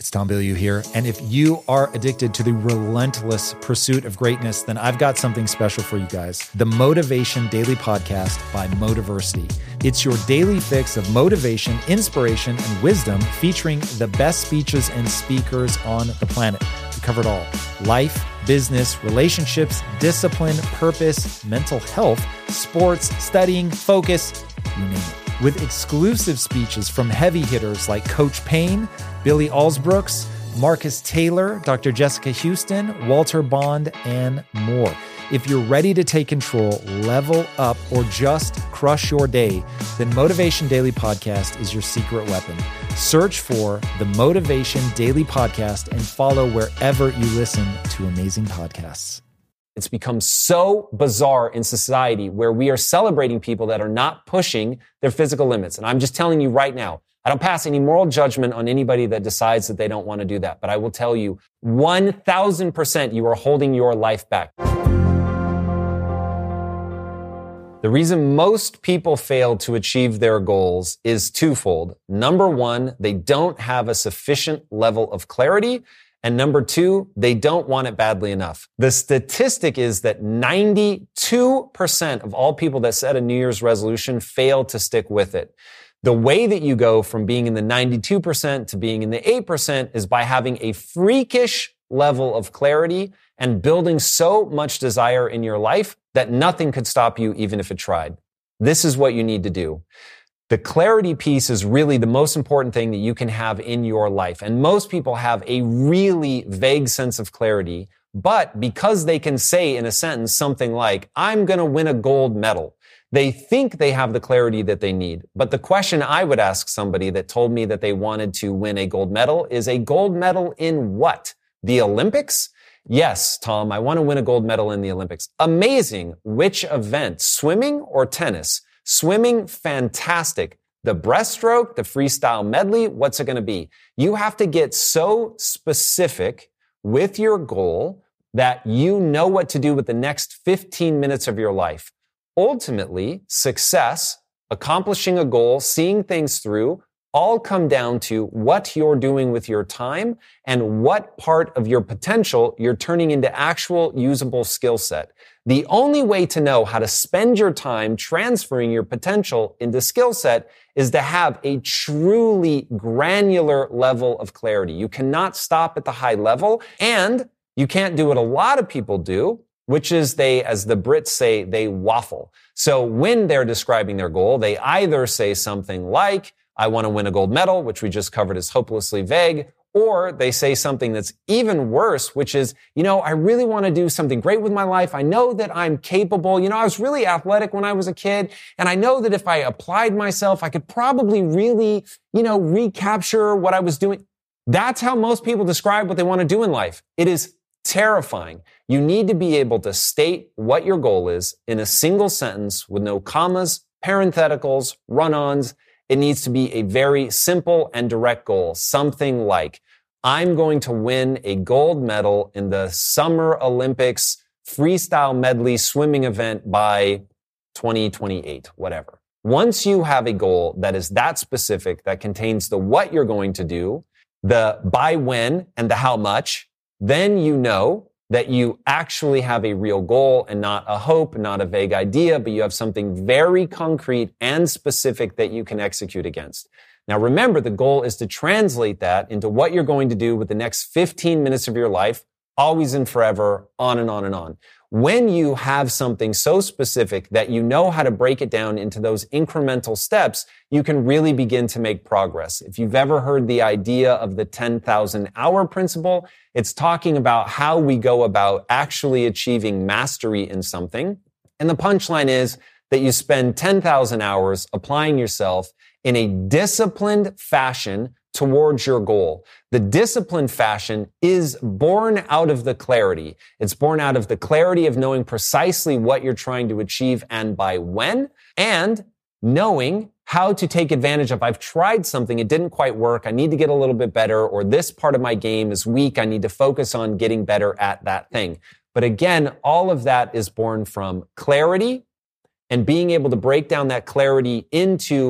It's Tom Bilyeu here. And if you are addicted to the relentless pursuit of greatness, then I've got something special for you guys. The Motivation Daily Podcast by Motiversity. It's your daily fix of motivation, inspiration, and wisdom featuring the best speeches and speakers on the planet. We cover it all. Life, business, relationships, discipline, purpose, mental health, sports, studying, focus, you name it. With exclusive speeches from heavy hitters like Coach Payne, Billy Alsbrooks, Marcus Taylor, Dr. Jessica Houston, Walter Bond, and more. If you're ready to take control, level up, or just crush your day, then Motivation Daily Podcast is your secret weapon. Search for the Motivation Daily Podcast and follow wherever you listen to amazing podcasts. It's become so bizarre in society where we are celebrating people that are not pushing their physical limits. And I'm just telling you right now, I don't pass any moral judgment on anybody that decides that they don't want to do that. But I will tell you, 1,000% you are holding your life back. The reason most people fail to achieve their goals is twofold. Number one, they don't have a sufficient level of clarity. And number two, they don't want it badly enough. The statistic is that 92% of all people that set a New Year's resolution fail to stick with it. The way that you go from being in the 92% to being in the 8% is by having a freakish level of clarity and building so much desire in your life that nothing could stop you even if it tried. This is what you need to do. The clarity piece is really the most important thing that you can have in your life. And most people have a really vague sense of clarity, but because they can say in a sentence something like, I'm going to win a gold medal, they think they have the clarity that they need. But the question I would ask somebody that told me that they wanted to win a gold medal is a gold medal in what? The Olympics? Yes, Tom, I want to win a gold medal in the Olympics. Amazing. Which event? Swimming or tennis? Swimming, fantastic. The breaststroke, the freestyle medley, what's it going to be? You have to get so specific with your goal that you know what to do with the next 15 minutes of your life. Ultimately, success, accomplishing a goal, seeing things through, all come down to what you're doing with your time and what part of your potential you're turning into actual usable skill set. The only way to know how to spend your time transferring your potential into skill set is to have a truly granular level of clarity. You cannot stop at the high level, and you can't do what a lot of people do, which is they, as the Brits say, they waffle. So when they're describing their goal, they either say something like, I want to win a gold medal, which we just covered as hopelessly vague, or they say something that's even worse, which is, I really want to do something great with my life. I know that I'm capable. I was really athletic when I was a kid, and I know that if I applied myself, I could probably really, recapture what I was doing. That's how most people describe what they want to do in life. It is terrifying. You need to be able to state what your goal is in a single sentence with no commas, parentheticals, run-ons. It needs to be a very simple and direct goal. Something like, I'm going to win a gold medal in the Summer Olympics freestyle medley swimming event by 2028, whatever. Once you have a goal that is that specific, that contains the what you're going to do, the by when, and the how much, then you know that you actually have a real goal and not a hope, not a vague idea, but you have something very concrete and specific that you can execute against. Now remember, the goal is to translate that into what you're going to do with the next 15 minutes of your life, always and forever, on and on and on. When you have something so specific that you know how to break it down into those incremental steps, you can really begin to make progress. If you've ever heard the idea of the 10,000 hour principle, it's talking about how we go about actually achieving mastery in something. And the punchline is that you spend 10,000 hours applying yourself in a disciplined fashion towards your goal. The disciplined fashion is born out of the clarity. It's born out of the clarity of knowing precisely what you're trying to achieve and by when, and knowing how to take advantage of, I've tried something, it didn't quite work, I need to get a little bit better, or this part of my game is weak, I need to focus on getting better at that thing. But again, all of that is born from clarity and being able to break down that clarity into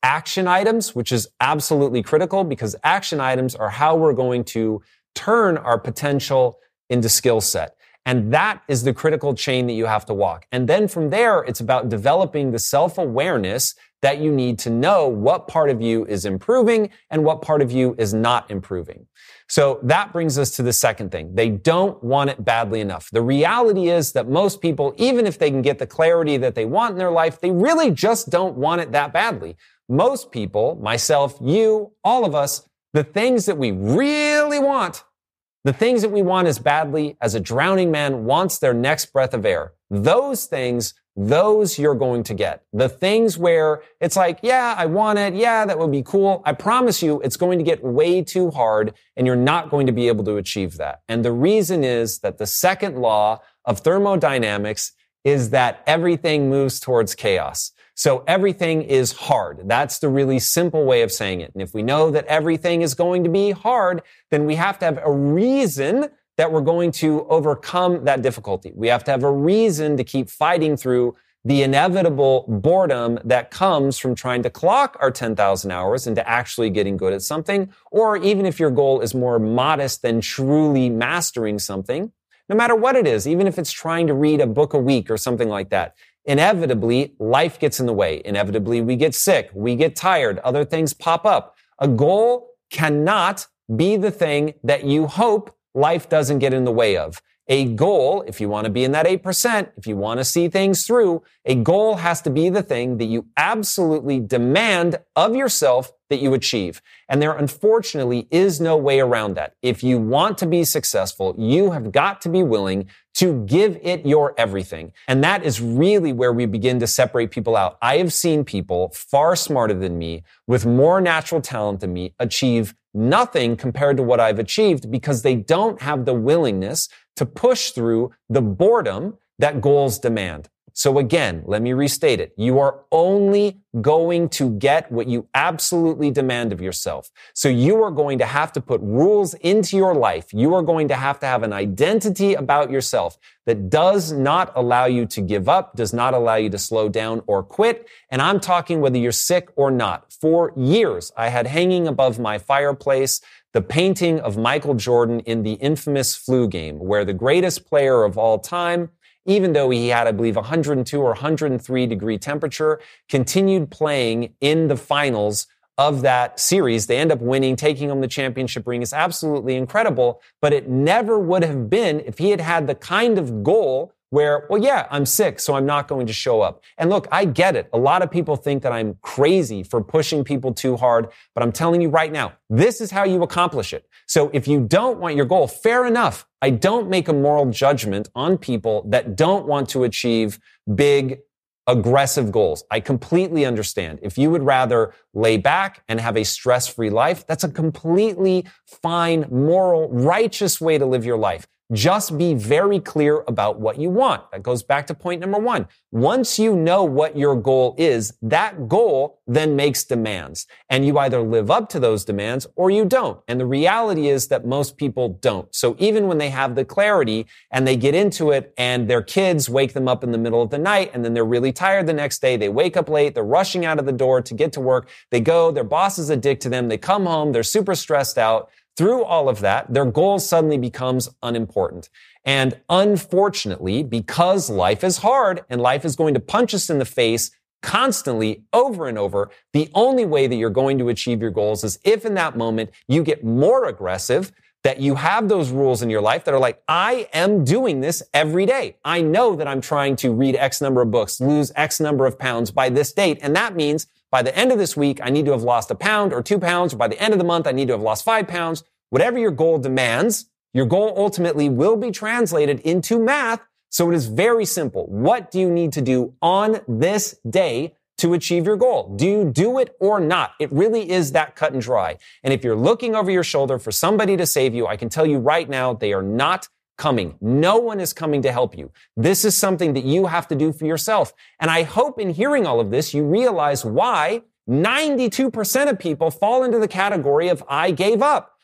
action items, which is absolutely critical because action items are how we're going to turn our potential into skill set. And that is the critical chain that you have to walk. And then from there, it's about developing the self-awareness that you need to know what part of you is improving and what part of you is not improving. So that brings us to the second thing. They don't want it badly enough. The reality is that most people, even if they can get the clarity that they want in their life, they really just don't want it that badly. Most people, myself, you, all of us, the things that we really want, the things that we want as badly as a drowning man wants their next breath of air, those things, those you're going to get. The things where it's like, yeah, I want it. Yeah, that would be cool. I promise you it's going to get way too hard and you're not going to be able to achieve that. And the reason is that the second law of thermodynamics is that everything moves towards chaos. So everything is hard. That's the really simple way of saying it. And if we know that everything is going to be hard, then we have to have a reason that we're going to overcome that difficulty. We have to have a reason to keep fighting through the inevitable boredom that comes from trying to clock our 10,000 hours into actually getting good at something. Or even if your goal is more modest than truly mastering something, no matter what it is, even if it's trying to read a book a week or something like that, inevitably, life gets in the way. Inevitably, we get sick, we get tired, other things pop up. A goal cannot be the thing that you hope life doesn't get in the way of. A goal, if you want to be in that 8%, if you want to see things through, a goal has to be the thing that you absolutely demand of yourself that you achieve. And there, unfortunately, is no way around that. If you want to be successful, you have got to be willing to give it your everything. And that is really where we begin to separate people out. I have seen people far smarter than me, with more natural talent than me, achieve nothing compared to what I've achieved because they don't have the willingness to push through the boredom that goals demand. So again, let me restate it. You are only going to get what you absolutely demand of yourself. So you are going to have to put rules into your life. You are going to have an identity about yourself that does not allow you to give up, does not allow you to slow down or quit. And I'm talking whether you're sick or not. For years, I had hanging above my fireplace the painting of Michael Jordan in the infamous flu game, where the greatest player of all time, even though he had, I believe, 102 or 103 degree temperature, continued playing in the finals of that series. They end up winning, taking home the championship ring. It's absolutely incredible, but it never would have been if he had had the kind of goal where, well, yeah, I'm sick, so I'm not going to show up. And look, I get it. A lot of people think that I'm crazy for pushing people too hard, but I'm telling you right now, this is how you accomplish it. So if you don't want your goal, fair enough. I don't make a moral judgment on people that don't want to achieve big, aggressive goals. I completely understand. If you would rather lay back and have a stress-free life, that's a completely fine, moral, righteous way to live your life. Just be very clear about what you want. That goes back to point number one. Once you know what your goal is, that goal then makes demands. And you either live up to those demands or you don't. And the reality is that most people don't. So even when they have the clarity and they get into it and their kids wake them up in the middle of the night and then they're really tired the next day, they wake up late, they're rushing out of the door to get to work, they go, their boss is a dick to them, they come home, they're super stressed out. Through all of that, their goal suddenly becomes unimportant. And unfortunately, because life is hard and life is going to punch us in the face constantly over and over, the only way that you're going to achieve your goals is if in that moment you get more aggressive, that you have those rules in your life that are like, I am doing this every day. I know that I'm trying to read X number of books, lose X number of pounds by this date. And that means by the end of this week, I need to have lost 1 pound or 2 pounds, or by the end of the month, I need to have lost 5 pounds. Whatever your goal demands, your goal ultimately will be translated into math. So it is very simple. What do you need to do on this day to achieve your goal? Do you do it or not? It really is that cut and dry. And if you're looking over your shoulder for somebody to save you, I can tell you right now, they are not coming. No one is coming to help you. This is something that you have to do for yourself. And I hope in hearing all of this, you realize why 92% of people fall into the category of I gave up.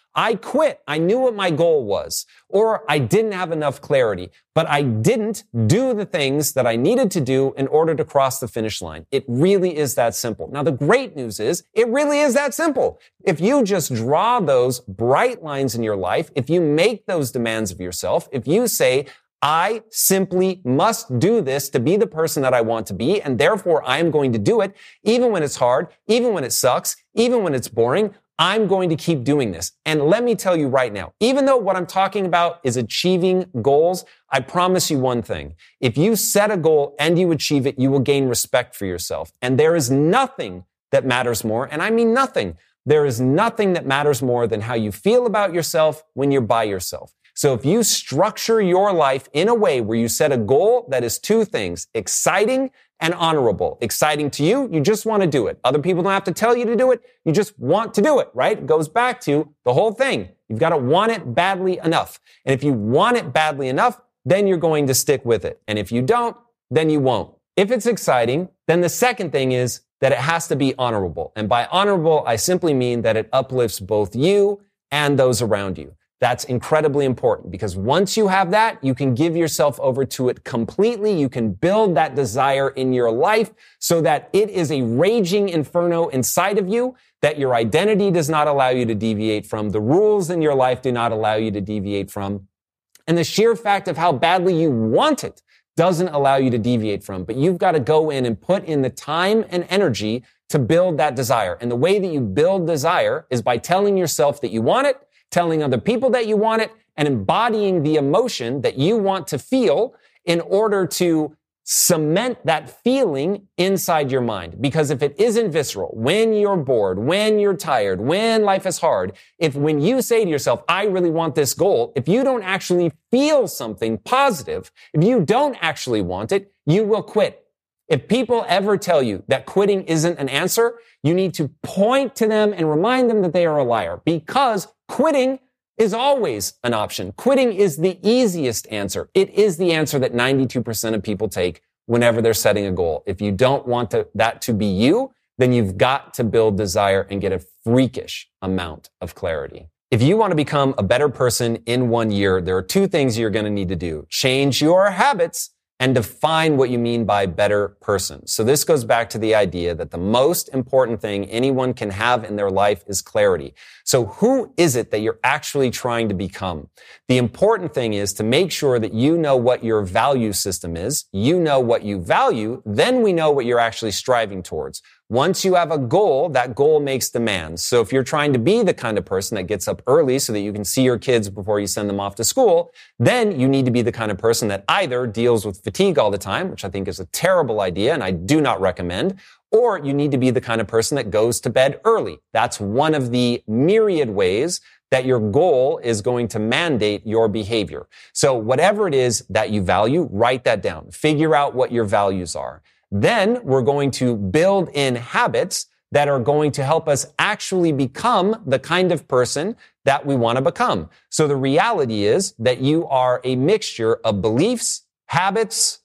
I quit. I knew what my goal was, or I didn't have enough clarity, but I didn't do the things that I needed to do in order to cross the finish line. It really is that simple. Now, the great news is it really is that simple. If you just draw those bright lines in your life, if you make those demands of yourself, if you say, I simply must do this to be the person that I want to be, and therefore I am going to do it, even when it's hard, even when it sucks, even when it's boring, I'm going to keep doing this. And let me tell you right now, even though what I'm talking about is achieving goals, I promise you one thing. If you set a goal and you achieve it, you will gain respect for yourself. And there is nothing that matters more, and I mean nothing. There is nothing that matters more than how you feel about yourself when you're by yourself. So if you structure your life in a way where you set a goal that is two things, exciting and honorable. Exciting to you, you just want to do it. Other people don't have to tell you to do it. You just want to do it, right? It goes back to the whole thing. You've got to want it badly enough. And if you want it badly enough, then you're going to stick with it. And if you don't, then you won't. If it's exciting, then the second thing is that it has to be honorable. And by honorable, I simply mean that it uplifts both you and those around you. That's incredibly important because once you have that, you can give yourself over to it completely. You can build that desire in your life so that it is a raging inferno inside of you that your identity does not allow you to deviate from. The rules in your life do not allow you to deviate from. And the sheer fact of how badly you want it doesn't allow you to deviate from. But you've got to go in and put in the time and energy to build that desire. And the way that you build desire is by telling yourself that you want it, telling other people that you want it, and embodying the emotion that you want to feel in order to cement that feeling inside your mind. Because if it isn't visceral, when you're bored, when you're tired, when life is hard, when you say to yourself, I really want this goal, if you don't actually feel something positive, if you don't actually want it, you will quit. If people ever tell you that quitting isn't an answer, you need to point to them and remind them that they are a liar, because quitting is always an option. Quitting is the easiest answer. It is the answer that 92% of people take whenever they're setting a goal. If you don't want that to be you, then you've got to build desire and get a freakish amount of clarity. If you want to become a better person in 1 year, there are two things you're going to need to do. Change your habits and define what you mean by better person. So this goes back to the idea that the most important thing anyone can have in their life is clarity. So who is it that you're actually trying to become? The important thing is to make sure that you know what your value system is, you know what you value, then we know what you're actually striving towards. Once you have a goal, that goal makes demands. So if you're trying to be the kind of person that gets up early so that you can see your kids before you send them off to school, then you need to be the kind of person that either deals with fatigue all the time, which I think is a terrible idea and I do not recommend, or you need to be the kind of person that goes to bed early. That's one of the myriad ways that your goal is going to mandate your behavior. So whatever it is that you value, write that down. Figure out what your values are. Then we're going to build in habits that are going to help us actually become the kind of person that we want to become. So the reality is that you are a mixture of beliefs, habits,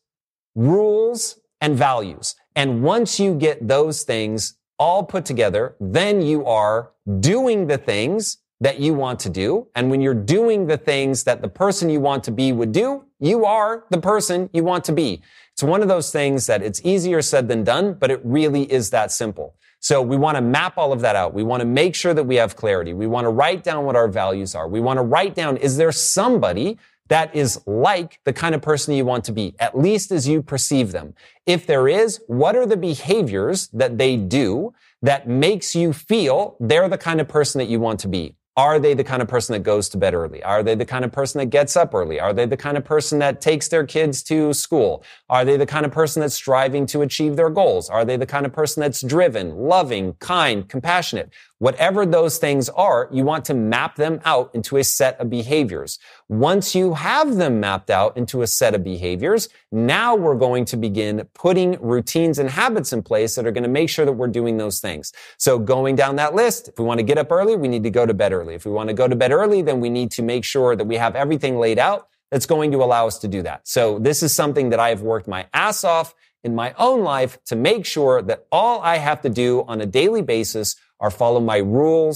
rules, and values. And once you get those things all put together, then you are doing the things that you want to do. And when you're doing the things that the person you want to be would do, you are the person you want to be. It's one of those things that it's easier said than done, but it really is that simple. So we want to map all of that out. We want to make sure that we have clarity. We want to write down what our values are. We want to write down, is there somebody that is like the kind of person you want to be, at least as you perceive them? If there is, what are the behaviors that they do that makes you feel they're the kind of person that you want to be? Are they the kind of person that goes to bed early? Are they the kind of person that gets up early? Are they the kind of person that takes their kids to school? Are they the kind of person that's striving to achieve their goals? Are they the kind of person that's driven, loving, kind, compassionate? Whatever those things are, you want to map them out into a set of behaviors. Once you have them mapped out into a set of behaviors, now we're going to begin putting routines and habits in place that are going to make sure that we're doing those things. So going down that list, if we want to get up early, we need to go to bed early. If we want to go to bed early, then we need to make sure that we have everything laid out that's going to allow us to do that. So this is something that I have worked my ass off in my own life to make sure that all I have to do on a daily basis are follow my rules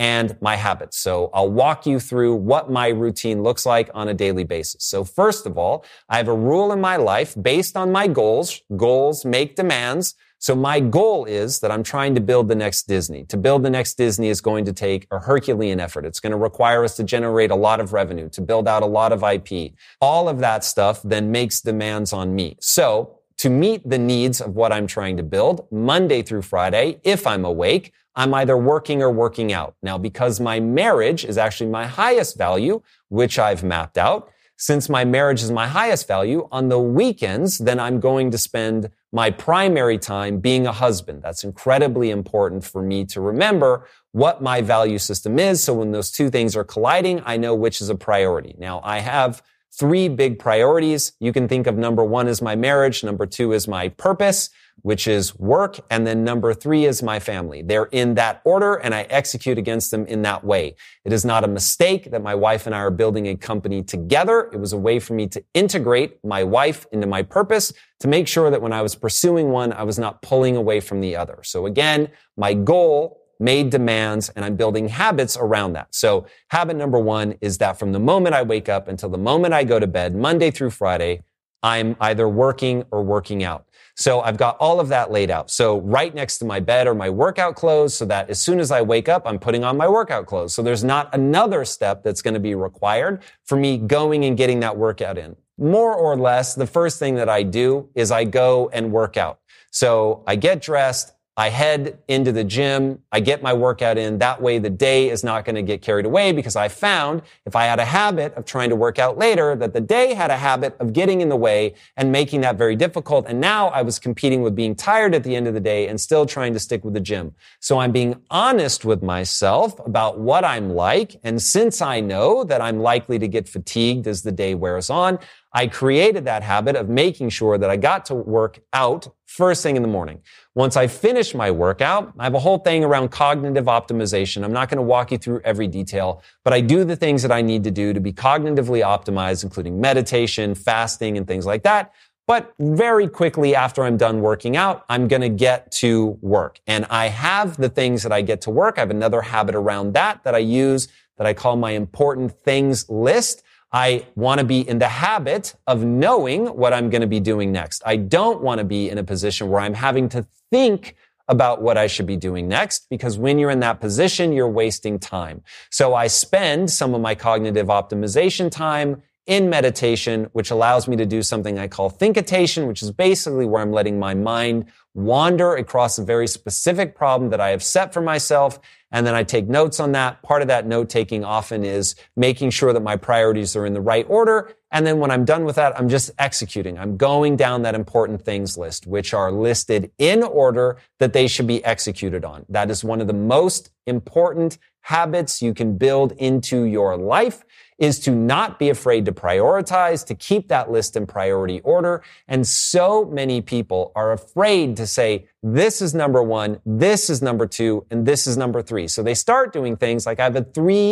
and my habits. So I'll walk you through what my routine looks like on a daily basis. So first of all, I have a rule in my life based on my goals. Goals make demands. So my goal is that I'm trying to build the next Disney. To build the next Disney is going to take a Herculean effort. It's going to require us to generate a lot of revenue, to build out a lot of IP. All of that stuff then makes demands on me. So to meet the needs of what I'm trying to build, Monday through Friday, if I'm awake, I'm either working or working out. Now, because my marriage is actually my highest value, which I've mapped out, since my marriage is my highest value, on the weekends, then I'm going to spend my primary time being a husband. That's incredibly important for me to remember what my value system is. So when those two things are colliding, I know which is a priority. Now, I have 3 big priorities. You can think of number 1 as my marriage, number 2 is my purpose, which is work, and then number 3 is my family. They're in that order, and I execute against them in that way. It is not a mistake that my wife and I are building a company together. It was a way for me to integrate my wife into my purpose to make sure that when I was pursuing one, I was not pulling away from the other. So again, my goal made demands, and I'm building habits around that. So habit number 1 is that from the moment I wake up until the moment I go to bed, Monday through Friday, I'm either working or working out. So I've got all of that laid out. So right next to my bed are my workout clothes so that as soon as I wake up, I'm putting on my workout clothes. So there's not another step that's going to be required for me going and getting that workout in. More or less, the first thing that I do is I go and work out. So I get dressed, I head into the gym, I get my workout in. That way the day is not going to get carried away because I found if I had a habit of trying to work out later, that the day had a habit of getting in the way and making that very difficult. And now I was competing with being tired at the end of the day and still trying to stick with the gym. So I'm being honest with myself about what I'm like. And since I know that I'm likely to get fatigued as the day wears on, I created that habit of making sure that I got to work out first thing in the morning. Once I finish my workout, I have a whole thing around cognitive optimization. I'm not going to walk you through every detail, but I do the things that I need to do to be cognitively optimized, including meditation, fasting, and things like that. But very quickly after I'm done working out, I'm going to get to work. And I have the things that I get to work. I have another habit around that I use that I call my important things list. I want to be in the habit of knowing what I'm going to be doing next. I don't want to be in a position where I'm having to think about what I should be doing next, because when you're in that position, you're wasting time. So I spend some of my cognitive optimization time in meditation, which allows me to do something I call thinkitation, which is basically where I'm letting my mind wander across a very specific problem that I have set for myself. And then I take notes on that. Part of that note taking often is making sure that my priorities are in the right order. And then when I'm done with that, I'm just executing. I'm going down that important things list, which are listed in order that they should be executed on. That is one of the most important habits you can build into your life, is to not be afraid to prioritize, to keep that list in priority order. And so many people are afraid to say, this is number 1, this is number 2, and this is number 3. So they start doing things like I have a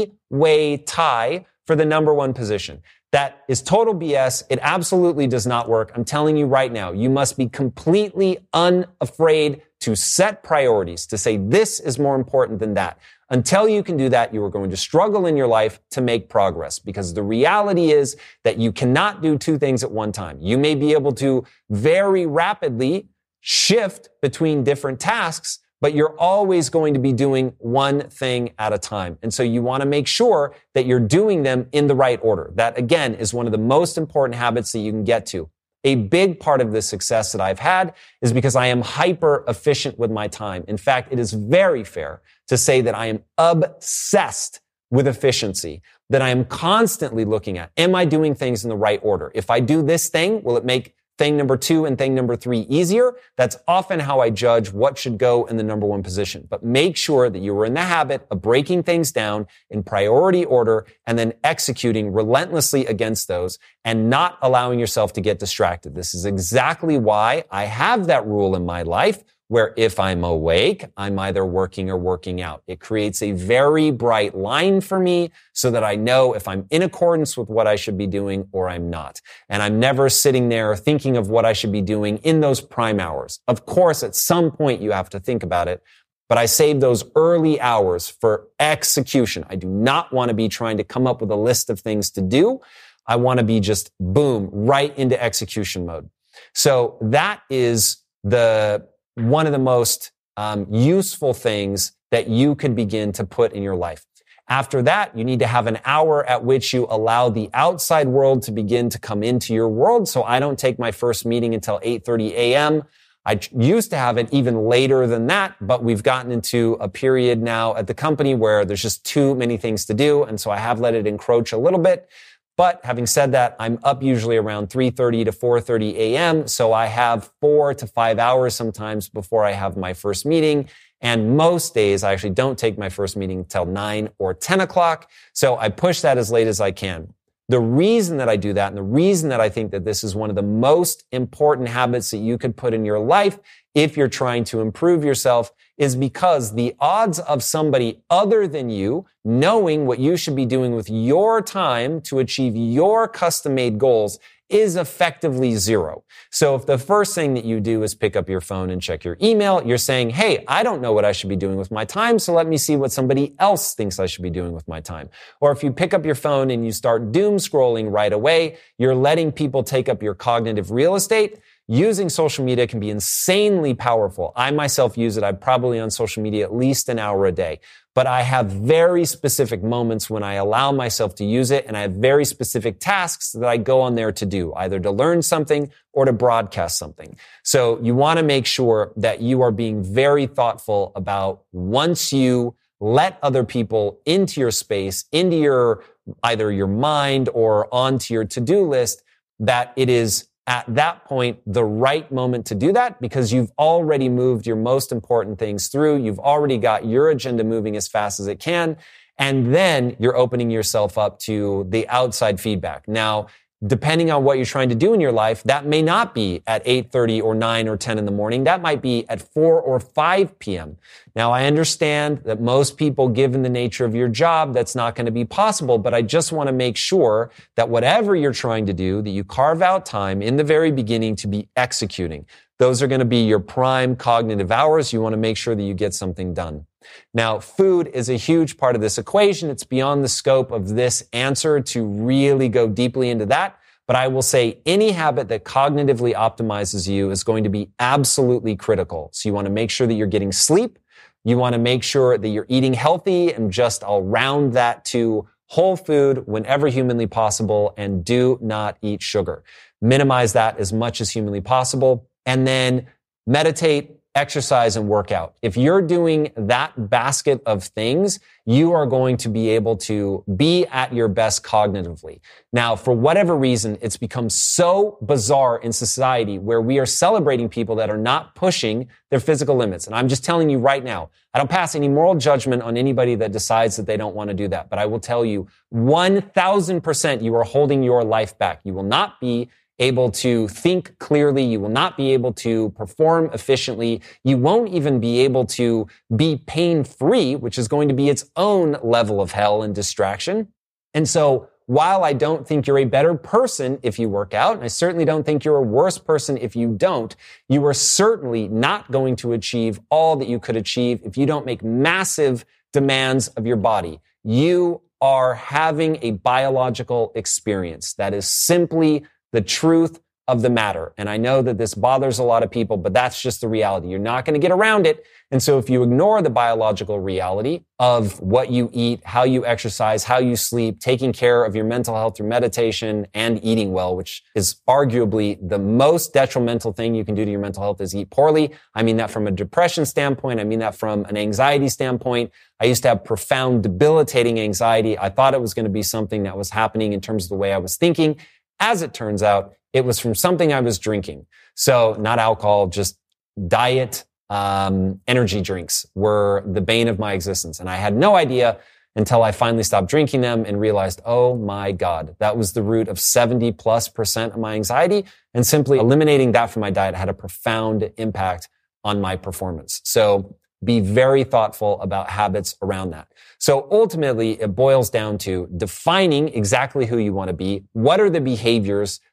3-way tie for the number 1 position. That is total BS. It absolutely does not work. I'm telling you right now, you must be completely unafraid to set priorities, to say this is more important than that. Until you can do that, you are going to struggle in your life to make progress, because the reality is that you cannot do 2 things at one time. You may be able to very rapidly shift between different tasks, but you're always going to be doing one thing at a time. And so you want to make sure that you're doing them in the right order. That, again, is one of the most important habits that you can get to. A big part of the success that I've had is because I am hyper efficient with my time. In fact, it is very fair to say that I am obsessed with efficiency, that I am constantly looking at, am I doing things in the right order? If I do this thing, will it make thing number 2 and thing number 3 easier? That's often how I judge what should go in the number 1 position. But make sure that you are in the habit of breaking things down in priority order and then executing relentlessly against those and not allowing yourself to get distracted. This is exactly why I have that rule in my life, where if I'm awake, I'm either working or working out. It creates a very bright line for me so that I know if I'm in accordance with what I should be doing or I'm not. And I'm never sitting there thinking of what I should be doing in those prime hours. Of course, at some point you have to think about it, but I save those early hours for execution. I do not want to be trying to come up with a list of things to do. I want to be just boom, right into execution mode. So that is one of the most useful things that you could begin to put in your life. After that, you need to have an hour at which you allow the outside world to begin to come into your world. So I don't take my first meeting until 8:30 a.m. I used to have it even later than that, but we've gotten into a period now at the company where there's just too many things to do. And so I have let it encroach a little bit. But having said that, I'm up usually around 3:30 to 4:30 a.m. So I have 4 to 5 hours sometimes before I have my first meeting. And most days I actually don't take my first meeting till 9 or 10 o'clock. So I push that as late as I can. The reason that I do that and the reason that I think that this is one of the most important habits that you could put in your life if you're trying to improve yourself is because the odds of somebody other than you knowing what you should be doing with your time to achieve your custom-made goals is effectively zero. So if the first thing that you do is pick up your phone and check your email, you're saying, hey, I don't know what I should be doing with my time, so let me see what somebody else thinks I should be doing with my time. Or if you pick up your phone and you start doom scrolling right away, you're letting people take up your cognitive real estate. Using social media can be insanely powerful. I myself use it. I'm probably on social media at least an hour a day. But I have very specific moments when I allow myself to use it, and I have very specific tasks that I go on there to do, either to learn something or to broadcast something. So you want to make sure that you are being very thoughtful about once you let other people into your space, into your either your mind or onto your to-do list, that it is at that point the right moment to do that because you've already moved your most important things through. You've already got your agenda moving as fast as it can. And then you're opening yourself up to the outside feedback. Now, depending on what you're trying to do in your life, that may not be at 8:30 or 9 or 10 in the morning. That might be at 4 or 5 p.m. Now, I understand that most people, given the nature of your job, that's not going to be possible, but I just want to make sure that whatever you're trying to do, that you carve out time in the very beginning to be executing. Those are going to be your prime cognitive hours. You want to make sure that you get something done. Now, food is a huge part of this equation. It's beyond the scope of this answer to really go deeply into that. But I will say any habit that cognitively optimizes you is going to be absolutely critical. So you want to make sure that you're getting sleep. You want to make sure that you're eating healthy, and just I'll round that to whole food whenever humanly possible, and do not eat sugar. Minimize that as much as humanly possible. And then meditate, exercise, and work out. If you're doing that basket of things, you are going to be able to be at your best cognitively. Now, for whatever reason, it's become so bizarre in society where we are celebrating people that are not pushing their physical limits. And I'm just telling you right now, I don't pass any moral judgment on anybody that decides that they don't want to do that. But I will tell you 1,000% you are holding your life back. You will not be able to think clearly. You will not be able to perform efficiently. You won't even be able to be pain-free, which is going to be its own level of hell and distraction. And so while I don't think you're a better person if you work out, and I certainly don't think you're a worse person if you don't, you are certainly not going to achieve all that you could achieve if you don't make massive demands of your body. You are having a biological experience. That is simply the truth of the matter. And I know that this bothers a lot of people, but that's just the reality. You're not going to get around it. And so if you ignore the biological reality of what you eat, how you exercise, how you sleep, taking care of your mental health through meditation and eating well, which is arguably the most detrimental thing you can do to your mental health is eat poorly. I mean that from a depression standpoint. I mean that from an anxiety standpoint. I used to have profound, debilitating anxiety. I thought it was going to be something that was happening in terms of the way I was thinking. As it turns out, it was from something I was drinking. So not alcohol, just diet, energy drinks were the bane of my existence. And I had no idea until I finally stopped drinking them and realized, oh my God, that was the root of 70+% of my anxiety. And simply eliminating that from my diet had a profound impact on my performance. So be very thoughtful about habits around that. So ultimately, it boils down to defining exactly who you want to be. What are the behaviors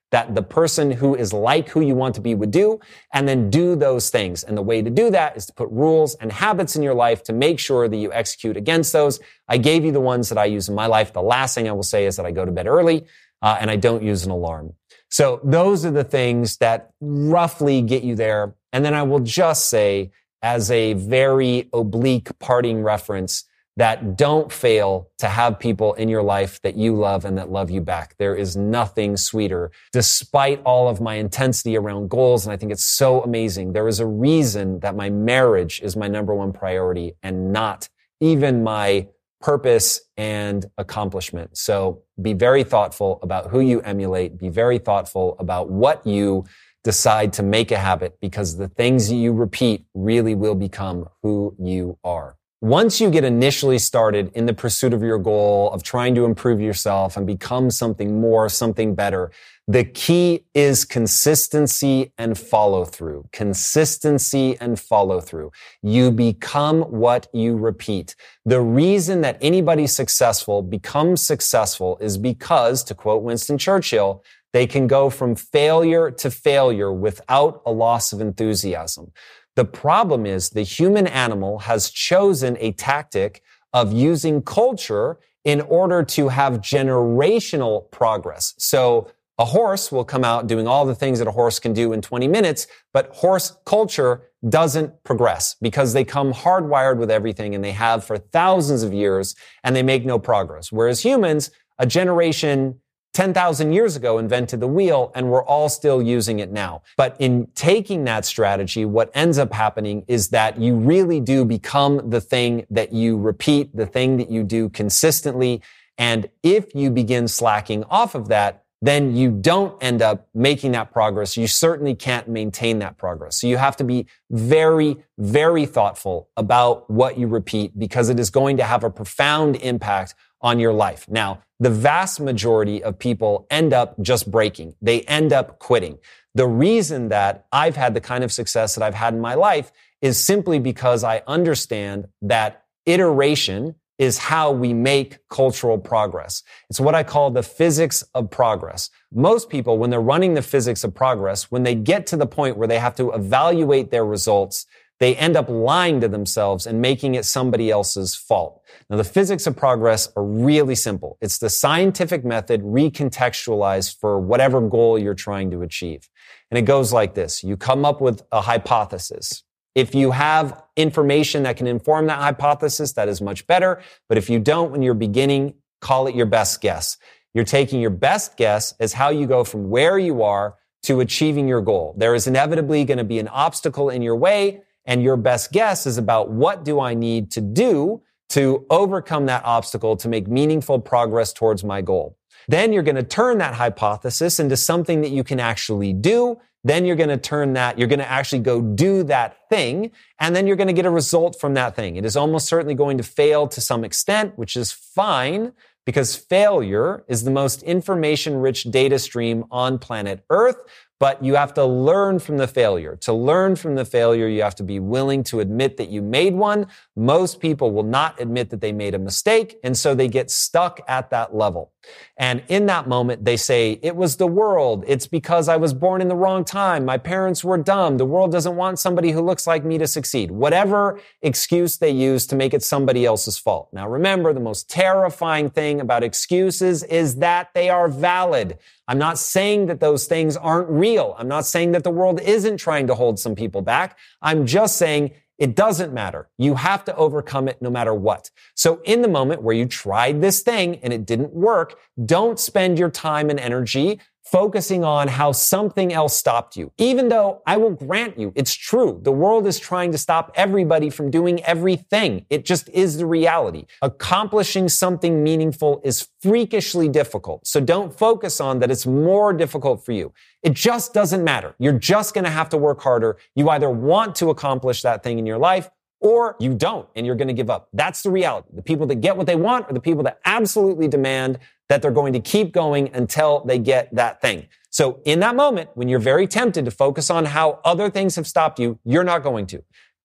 that the person who is like who you want to be would do, and then do those things. And the way to do that is to put rules and habits in your life to make sure that you execute against those. I gave you the ones that I use in my life. The last thing I will say is that I go to bed early, and I don't use an alarm. So those are the things that roughly get you there. And then I will just say, as a very oblique parting reference, that don't fail to have people in your life that you love and that love you back. There is nothing sweeter. Despite all of my intensity around goals, and I think it's so amazing, there is a reason that my marriage is my number one priority and not even my purpose and accomplishment. So be very thoughtful about who you emulate. Be very thoughtful about what you decide to make a habit, because the things you repeat really will become who you are. Once you get initially started in the pursuit of your goal of trying to improve yourself and become something more, something better, the key is consistency and follow through. Consistency and follow through. You become what you repeat. The reason that anybody successful becomes successful is because, to quote Winston Churchill, they can go from failure to failure without a loss of enthusiasm. The problem is the human animal has chosen a tactic of using culture in order to have generational progress. So a horse will come out doing all the things that a horse can do in 20 minutes, but horse culture doesn't progress because they come hardwired with everything, and they have for thousands of years, and they make no progress. Whereas humans, a generation 10,000 years ago invented the wheel, and we're all still using it now. But in taking that strategy, what ends up happening is that you really do become the thing that you repeat, the thing that you do consistently. And if you begin slacking off of that, then you don't end up making that progress. You certainly can't maintain that progress. So you have to be very, very thoughtful about what you repeat, because it is going to have a profound impact on your life. Now, the vast majority of people end up just breaking. They end up quitting. The reason that I've had the kind of success that I've had in my life is simply because I understand that iteration is how we make cultural progress. It's what I call the physics of progress. Most people, when they're running the physics of progress, when they get to the point where they have to evaluate their results, they end up lying to themselves and making it somebody else's fault. Now, the physics of progress are really simple. It's the scientific method recontextualized for whatever goal you're trying to achieve. And it goes like this. You come up with a hypothesis. If you have information that can inform that hypothesis, that is much better. But if you don't, when you're beginning, call it your best guess. You're taking your best guess as how you go from where you are to achieving your goal. There is inevitably going to be an obstacle in your way, and your best guess is about what do I need to do to overcome that obstacle to make meaningful progress towards my goal. Then you're going to turn that hypothesis into something that you can actually do. Then you're going to actually go do that thing, and then you're going to get a result from that thing. It is almost certainly going to fail to some extent, which is fine, because failure is the most information-rich data stream on planet Earth. But you have to learn from the failure. To learn from the failure, you have to be willing to admit that you made one. Most people will not admit that they made a mistake, and so they get stuck at that level. And in that moment, they say, it was the world. It's because I was born in the wrong time. My parents were dumb. The world doesn't want somebody who looks like me to succeed. Whatever excuse they use to make it somebody else's fault. Now remember, the most terrifying thing about excuses is that they are valid. I'm not saying that those things aren't real. I'm not saying that the world isn't trying to hold some people back. I'm just saying it doesn't matter. You have to overcome it no matter what. So in the moment where you tried this thing and it didn't work, don't spend your time and energy focusing on how something else stopped you. Even though I will grant you, it's true. The world is trying to stop everybody from doing everything. It just is the reality. Accomplishing something meaningful is freakishly difficult. So don't focus on that it's more difficult for you. It just doesn't matter. You're just going to have to work harder. You either want to accomplish that thing in your life, or you don't, and you're going to give up. That's the reality. The people that get what they want are the people that absolutely demand that they're going to keep going until they get that thing. So in that moment, when you're very tempted to focus on how other things have stopped you, you're not going to.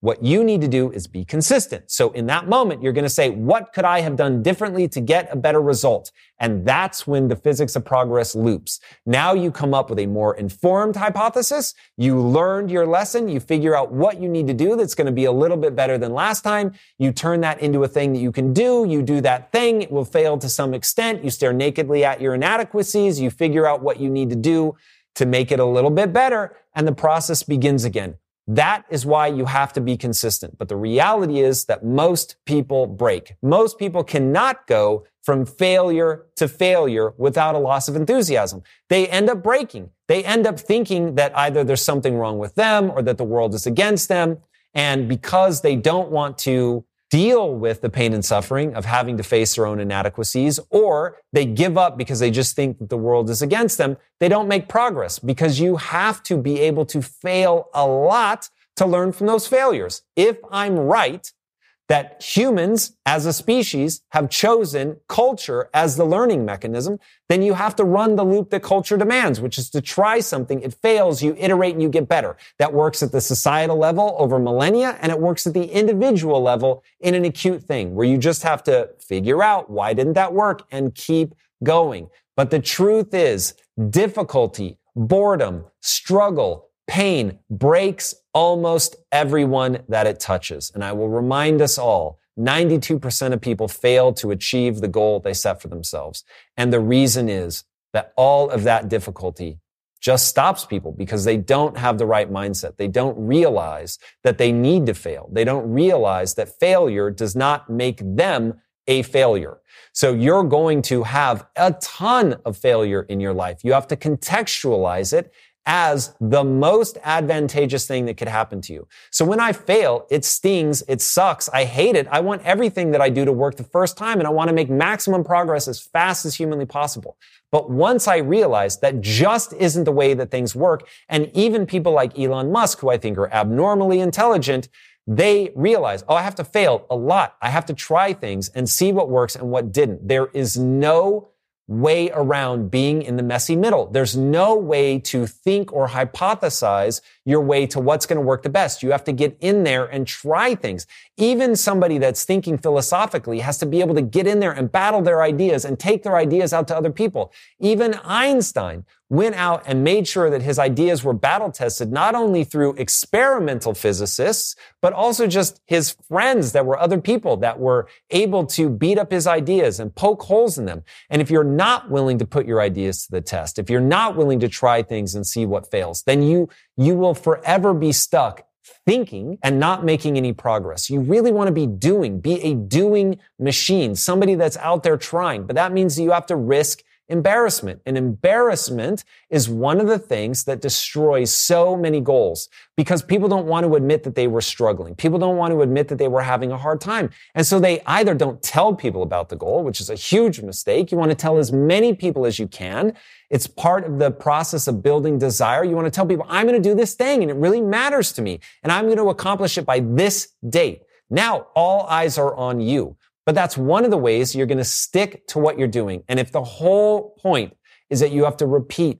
What you need to do is be consistent. So in that moment, you're going to say, what could I have done differently to get a better result? And that's when the physics of progress loops. Now you come up with a more informed hypothesis. You learned your lesson. You figure out what you need to do that's going to be a little bit better than last time. You turn that into a thing that you can do. You do that thing. It will fail to some extent. You stare nakedly at your inadequacies. You figure out what you need to do to make it a little bit better. And the process begins again. That is why you have to be consistent. But the reality is that most people break. Most people cannot go from failure to failure without a loss of enthusiasm. They end up breaking. They end up thinking that either there's something wrong with them or that the world is against them. And because they don't want to deal with the pain and suffering of having to face their own inadequacies, or they give up because they just think that the world is against them, they don't make progress, because you have to be able to fail a lot to learn from those failures. If I'm right that humans as a species have chosen culture as the learning mechanism, then you have to run the loop that culture demands, which is to try something. It fails, you iterate, and you get better. That works at the societal level over millennia, and it works at the individual level in an acute thing where you just have to figure out why didn't that work and keep going. But the truth is, difficulty, boredom, struggle, pain breaks almost everyone that it touches. And I will remind us all, 92% of people fail to achieve the goal they set for themselves. And the reason is that all of that difficulty just stops people because they don't have the right mindset. They don't realize that they need to fail. They don't realize that failure does not make them a failure. So you're going to have a ton of failure in your life. You have to contextualize it as the most advantageous thing that could happen to you. So when I fail, it stings, it sucks, I hate it. I want everything that I do to work the first time, and I want to make maximum progress as fast as humanly possible. But once I realize that just isn't the way that things work, and even people like Elon Musk, who I think are abnormally intelligent, they realize, I have to fail a lot. I have to try things and see what works and what didn't. There is no way around being in the messy middle. There's no way to think or hypothesize your way to what's going to work the best. You have to get in there and try things. Even somebody that's thinking philosophically has to be able to get in there and battle their ideas and take their ideas out to other people. Even Einstein went out and made sure that his ideas were battle tested, not only through experimental physicists, but also just his friends that were other people that were able to beat up his ideas and poke holes in them. And if you're not willing to put your ideas to the test, if you're not willing to try things and see what fails, then you will forever be stuck thinking and not making any progress. You really want to be a doing machine, somebody that's out there trying. But that means that you have to risk embarrassment. And embarrassment is one of the things that destroys so many goals because people don't want to admit that they were struggling. People don't want to admit that they were having a hard time. And so they either don't tell people about the goal, which is a huge mistake. You want to tell as many people as you can. It's part of the process of building desire. You want to tell people, I'm going to do this thing and it really matters to me and I'm going to accomplish it by this date. Now all eyes are on you. But that's one of the ways you're going to stick to what you're doing. And if the whole point is that you have to repeat,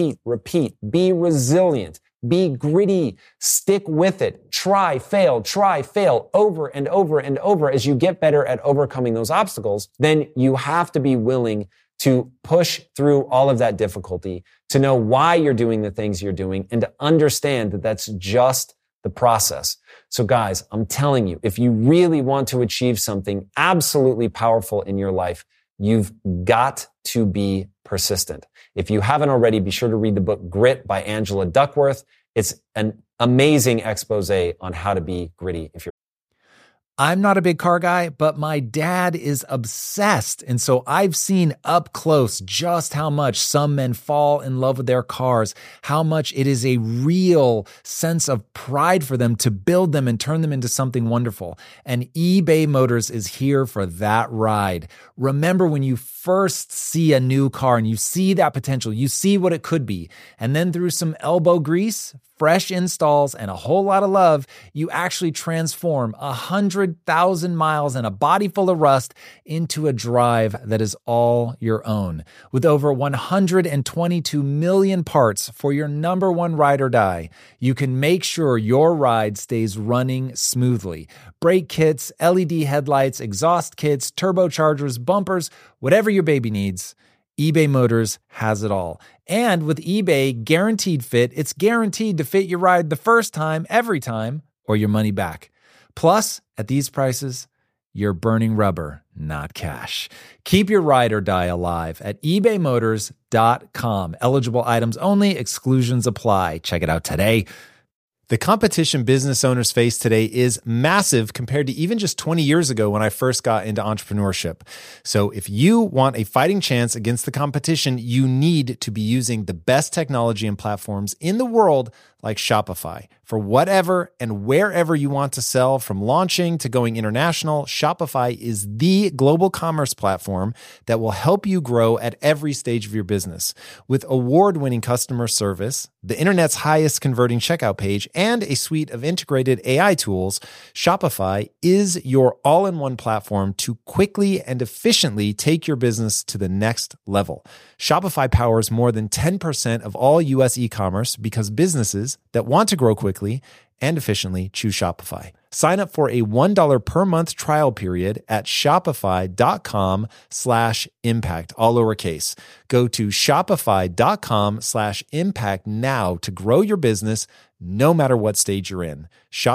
be resilient, be gritty, stick with it, try, fail, over and over and over as you get better at overcoming those obstacles, then you have to be willing to push through all of that difficulty, to know why you're doing the things you're doing, and to understand that that's just the process. So guys, I'm telling you, if you really want to achieve something absolutely powerful in your life, you've got to be persistent. If you haven't already, be sure to read the book Grit by Angela Duckworth. It's an amazing expose on how to be gritty. I'm not a big car guy, but my dad is obsessed. And so I've seen up close just how much some men fall in love with their cars, how much it is a real sense of pride for them to build them and turn them into something wonderful. And eBay Motors is here for that ride. Remember when you first see a new car and you see that potential, you see what it could be. And then through some elbow grease, fresh installs, and a whole lot of love, you actually transform 100 100,000 miles and a body full of rust into a drive that is all your own. With over 122 million parts for your number one ride or die, you can make sure your ride stays running smoothly. Brake kits, LED headlights, exhaust kits, turbochargers, bumpers, whatever your baby needs, eBay Motors has it all. And with eBay Guaranteed Fit, it's guaranteed to fit your ride the first time, every time, or your money back. Plus, at these prices, you're burning rubber, not cash. Keep your ride or die alive at ebaymotors.com. Eligible items only. Exclusions apply. Check it out today. The competition business owners face today is massive compared to even just 20 years ago when I first got into entrepreneurship. So if you want a fighting chance against the competition, you need to be using the best technology and platforms in the world like Shopify. For whatever and wherever you want to sell, from launching to going international, Shopify is the global commerce platform that will help you grow at every stage of your business. With award-winning customer service, the internet's highest converting checkout page, and a suite of integrated AI tools, Shopify is your all-in-one platform to quickly and efficiently take your business to the next level. Shopify powers more than 10% of all U.S. e-commerce because businesses that want to grow quickly and efficiently choose Shopify. Sign up for a $1 per month trial period at shopify.com/impact, all lowercase. Go to shopify.com/impact now to grow your business no matter what stage you're in.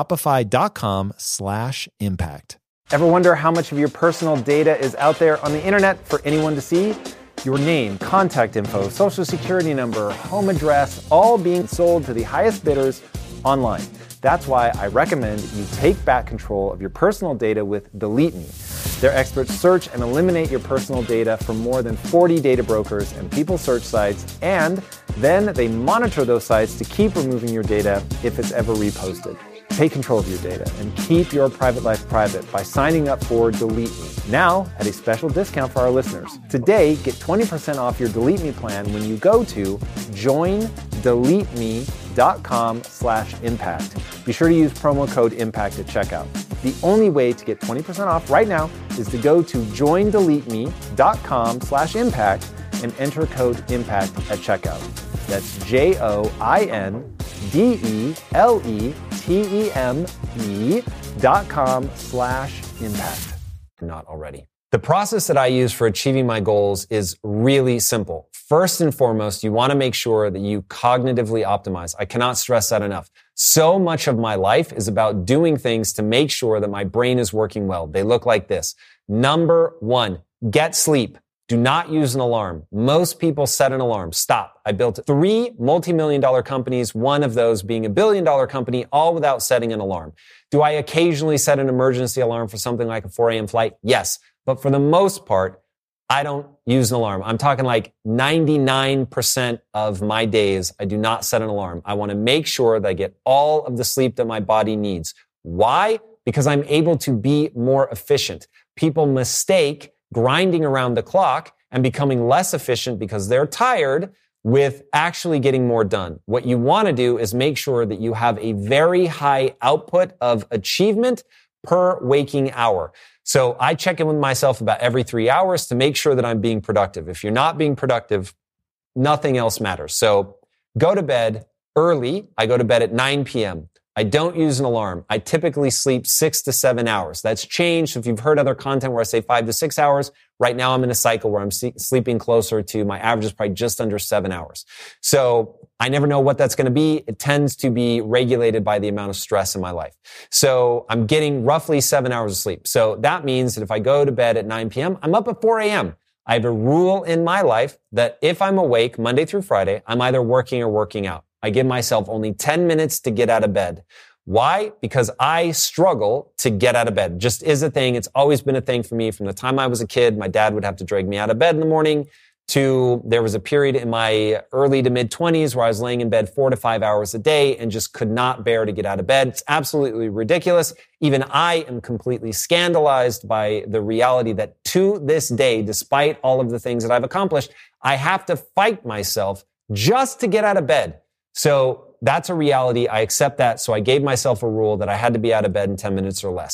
Shopify.com/impact. Ever wonder how much of your personal data is out there on the internet for anyone to see? Your name, contact info, social security number, home address, all being sold to the highest bidders online. That's why I recommend you take back control of your personal data with Delete Me. Their experts search and eliminate your personal data from more than 40 data brokers and people search sites, and then they monitor those sites to keep removing your data if it's ever reposted. Take control of your data and keep your private life private by signing up for Delete Me. Now, at a special discount for our listeners. Today, get 20% off your Delete Me plan when you go to joindeleteme.com/impact. Be sure to use promo code IMPACT at checkout. The only way to get 20% off right now is to go to joindeleteme.com/impact and enter code IMPACT at checkout. That's joindeleteme.com/impact. Not already. The process that I use for achieving my goals is really simple. First and foremost, you want to make sure that you cognitively optimize. I cannot stress that enough. So much of my life is about doing things to make sure that my brain is working well. They look like this. Number one, get sleep. Do not use an alarm. Most people set an alarm. Stop. I built 3 multi-million-dollar companies, one of those being a billion-dollar company, all without setting an alarm. Do I occasionally set an emergency alarm for something like a 4 a.m. flight? Yes. But for the most part, I don't use an alarm. I'm talking like 99% of my days, I do not set an alarm. I want to make sure that I get all of the sleep that my body needs. Why? Because I'm able to be more efficient. People mistake grinding around the clock and becoming less efficient because they're tired with actually getting more done. What you want to do is make sure that you have a very high output of achievement per waking hour. So I check in with myself about every 3 hours to make sure that I'm being productive. If you're not being productive, nothing else matters. So go to bed early. I go to bed at 9 p.m. I don't use an alarm. I typically sleep 6 to 7 hours. That's changed. So if you've heard other content where I say 5 to 6 hours, right now I'm in a cycle where I'm sleeping closer to my average is probably just under 7 hours. So I never know what that's going to be. It tends to be regulated by the amount of stress in my life. So I'm getting roughly 7 hours of sleep. So that means that if I go to bed at 9 p.m., I'm up at 4 a.m. I have a rule in my life that if I'm awake Monday through Friday, I'm either working or working out. I give myself only 10 minutes to get out of bed. Why? Because I struggle to get out of bed. Just is a thing. It's always been a thing for me. From the time I was a kid, my dad would have to drag me out of bed in the morning to there was a period in my early to mid 20s where I was laying in bed 4 to 5 hours a day and just could not bear to get out of bed. It's absolutely ridiculous. Even I am completely scandalized by the reality that to this day, despite all of the things that I've accomplished, I have to fight myself just to get out of bed. So that's a reality. I accept that. So I gave myself a rule that I had to be out of bed in 10 minutes or less.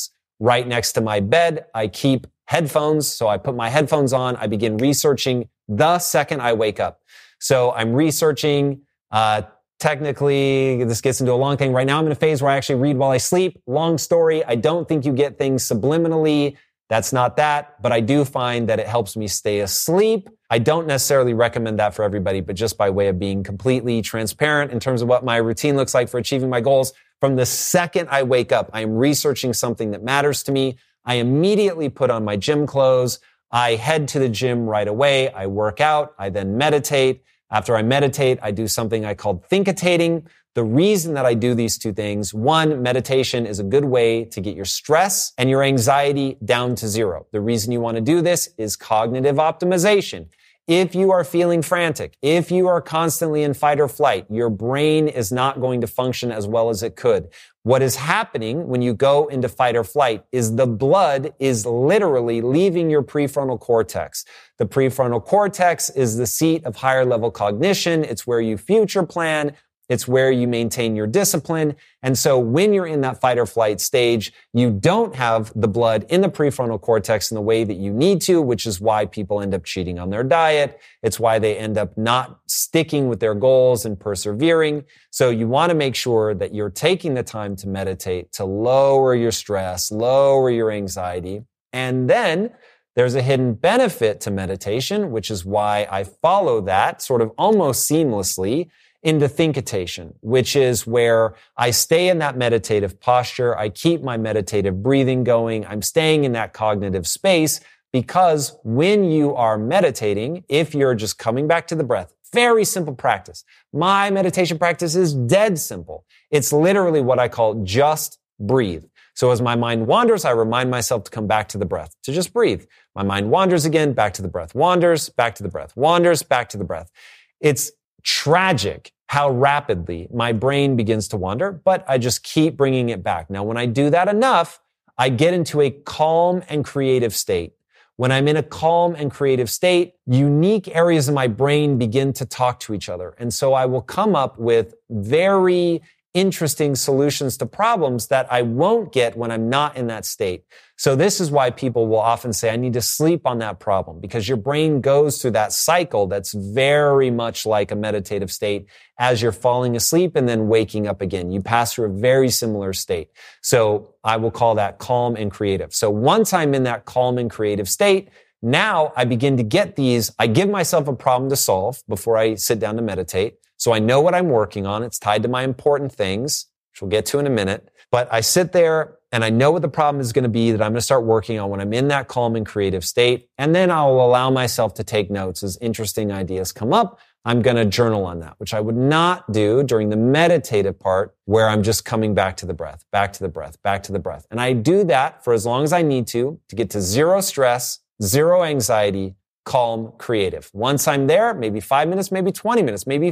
right next to my bed. I keep headphones. So I put my headphones on. I begin researching the second I wake up. So I'm researching, technically, this gets into a long thing. Right now I'm in a phase where I actually read while I sleep. Long story. I don't think you get things subliminally. That's not that, but I do find that it helps me stay asleep. I don't necessarily recommend that for everybody, but just by way of being completely transparent in terms of what my routine looks like for achieving my goals. From the second I wake up, I am researching something that matters to me. I immediately put on my gym clothes. I head to the gym right away. I work out. I then meditate. After I meditate, I do something I call thinkitating. The reason that I do these two things, one, meditation is a good way to get your stress and your anxiety down to zero. The reason you want to do this is cognitive optimization. If you are feeling frantic, if you are constantly in fight or flight, your brain is not going to function as well as it could. What is happening when you go into fight or flight is the blood is literally leaving your prefrontal cortex. The prefrontal cortex is the seat of higher level cognition. It's where you future plan. It's where you maintain your discipline. And so when you're in that fight or flight stage, you don't have the blood in the prefrontal cortex in the way that you need to, which is why people end up cheating on their diet. It's why they end up not sticking with their goals and persevering. So you want to make sure that you're taking the time to meditate, to lower your stress, lower your anxiety. And then there's a hidden benefit to meditation, which is why I follow that sort of almost seamlessly into thinktation, which is where I stay in that meditative posture. I keep my meditative breathing going. I'm staying in that cognitive space because when you are meditating, if you're just coming back to the breath, very simple practice. My meditation practice is dead simple. It's literally what I call just breathe. So as my mind wanders, I remind myself to come back to the breath, to just breathe. My mind wanders again, back to the breath, wanders, back to the breath, wanders, back to the breath. It's tragic how rapidly my brain begins to wander, but I just keep bringing it back. Now, when I do that enough, I get into a calm and creative state. When I'm in a calm and creative state, unique areas of my brain begin to talk to each other. And so I will come up with very interesting solutions to problems that I won't get when I'm not in that state. So this is why people will often say, I need to sleep on that problem, because your brain goes through that cycle that's very much like a meditative state as you're falling asleep and then waking up again. You pass through a very similar state. So I will call that calm and creative. So once I'm in that calm and creative state, now I begin to get I give myself a problem to solve before I sit down to meditate. So I know what I'm working on. It's tied to my important things, which we'll get to in a minute. But I sit there and I know what the problem is going to be that I'm going to start working on when I'm in that calm and creative state. And then I'll allow myself to take notes as interesting ideas come up. I'm going to journal on that, which I would not do during the meditative part where I'm just coming back to the breath, back to the breath, back to the breath. And I do that for as long as I need to get to zero stress, zero anxiety, calm, creative. Once I'm there, maybe 5 minutes, maybe 20 minutes, maybe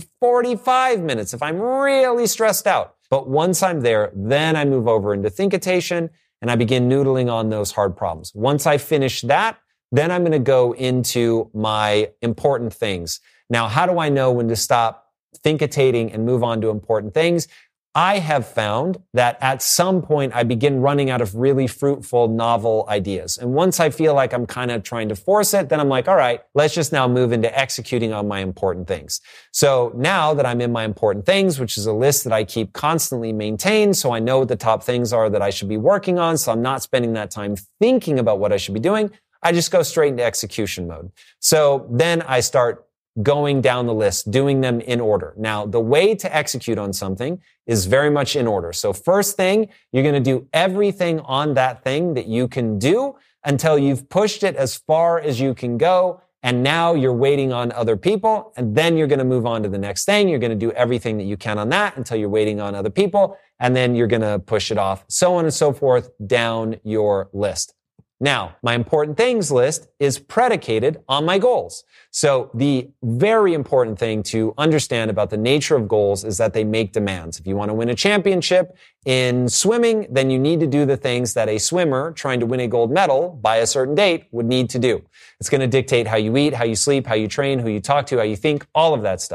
45 minutes if I'm really stressed out. But once I'm there, then I move over into thinkation and I begin noodling on those hard problems. Once I finish that, then I'm going to go into my important things. Now, how do I know when to stop thinkitating and move on to important things? I have found that at some point I begin running out of really fruitful, novel ideas. And once I feel like I'm kind of trying to force it, then I'm like, all right, let's just now move into executing on my important things. So now that I'm in my important things, which is a list that I keep constantly maintained, so I know what the top things are that I should be working on, so I'm not spending that time thinking about what I should be doing, I just go straight into execution mode. So then I start going down the list, doing them in order. Now, the way to execute on something is very much in order. So first thing, you're going to do everything on that thing that you can do until you've pushed it as far as you can go. And now you're waiting on other people. And then you're going to move on to the next thing. You're going to do everything that you can on that until you're waiting on other people. And then you're going to push it off, so on and so forth, down your list. Now, my important things list is predicated on my goals. So the very important thing to understand about the nature of goals is that they make demands. If you want to win a championship in swimming, then you need to do the things that a swimmer trying to win a gold medal by a certain date would need to do. It's going to dictate how you eat, how you sleep, how you train, who you talk to, how you think, all of that stuff.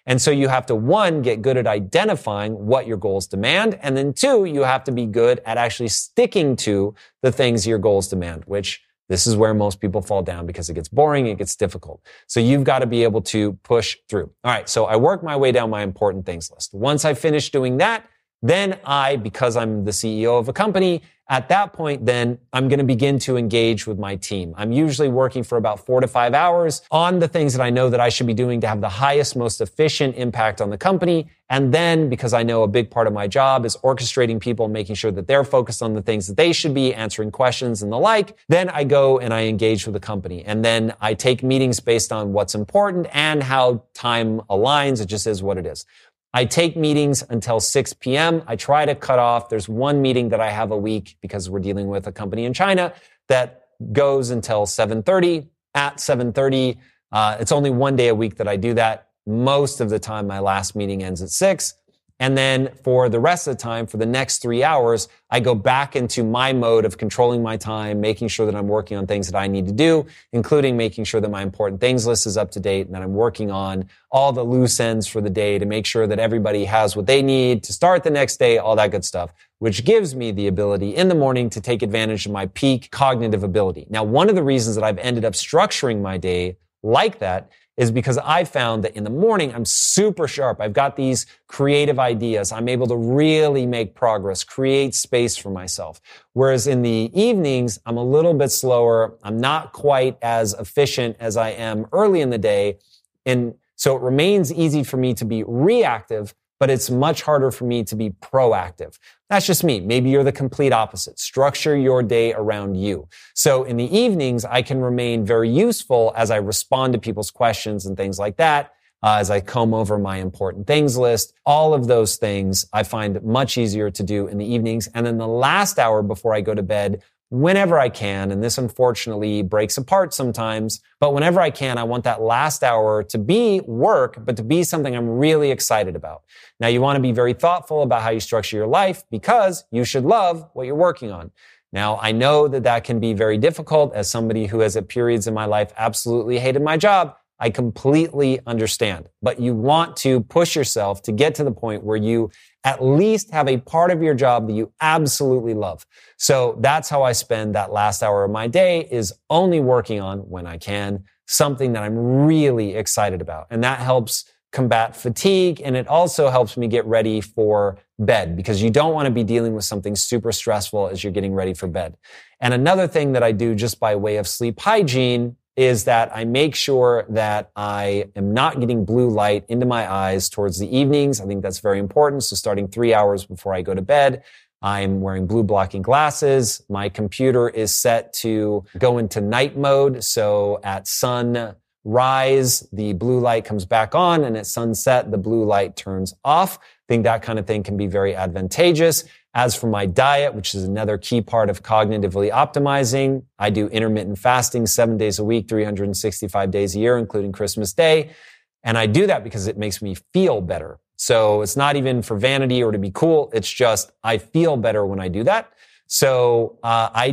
And so you have to, one, get good at identifying what your goals demand. And then two, you have to be good at actually sticking to the things your goals demand, which this is where most people fall down because it gets boring, it gets difficult. So you've got to be able to push through. All right, so I work my way down my important things list. Once I finish doing that, then because I'm the CEO of a company, at that point, then I'm going to begin to engage with my team. I'm usually working for about 4 to 5 hours on the things that I know that I should be doing to have the highest, most efficient impact on the company. And then, because I know a big part of my job is orchestrating people, making sure that they're focused on the things that they should be, answering questions and the like, then I go and I engage with the company. And then I take meetings based on what's important and how time aligns. It just is what it is. I take meetings until 6 p.m. I try to cut off. There's one meeting that I have a week because we're dealing with a company in China that goes until 7:30. At 7:30, it's only one day a week that I do that. Most of the time, my last meeting ends at 6. And then for the rest of the time, for the next 3 hours, I go back into my mode of controlling my time, making sure that I'm working on things that I need to do, including making sure that my important things list is up to date and that I'm working on all the loose ends for the day to make sure that everybody has what they need to start the next day, all that good stuff, which gives me the ability in the morning to take advantage of my peak cognitive ability. Now, one of the reasons that I've ended up structuring my day like that is because I found that in the morning, I'm super sharp. I've got these creative ideas. I'm able to really make progress, create space for myself. Whereas in the evenings, I'm a little bit slower. I'm not quite as efficient as I am early in the day. And so it remains easy for me to be reactive, but it's much harder for me to be proactive. That's just me. Maybe you're the complete opposite. Structure your day around you. So in the evenings, I can remain very useful as I respond to people's questions and things like that, as I comb over my important things list. All of those things I find much easier to do in the evenings. And then the last hour before I go to bed, whenever I can, and this unfortunately breaks apart sometimes, but whenever I can, I want that last hour to be work, but to be something I'm really excited about. Now, you want to be very thoughtful about how you structure your life because you should love what you're working on. Now, I know that that can be very difficult as somebody who has at periods in my life absolutely hated my job. I completely understand, but you want to push yourself to get to the point where you at least have a part of your job that you absolutely love. So that's how I spend that last hour of my day, is only working on, when I can, something that I'm really excited about. And that helps combat fatigue. And it also helps me get ready for bed, because you don't want to be dealing with something super stressful as you're getting ready for bed. And another thing that I do just by way of sleep hygiene is that I make sure that I am not getting blue light into my eyes towards the evenings. I think that's very important. So starting 3 hours before I go to bed, I'm wearing blue blocking glasses. My computer is set to go into night mode. So at sunrise, the blue light comes back on, and at sunset, the blue light turns off. I think that kind of thing can be very advantageous. As for my diet, which is another key part of cognitively optimizing, I do intermittent fasting 7 days a week, 365 days a year, including Christmas Day. And I do that because it makes me feel better. So it's not even for vanity or to be cool. It's just I feel better when I do that. So I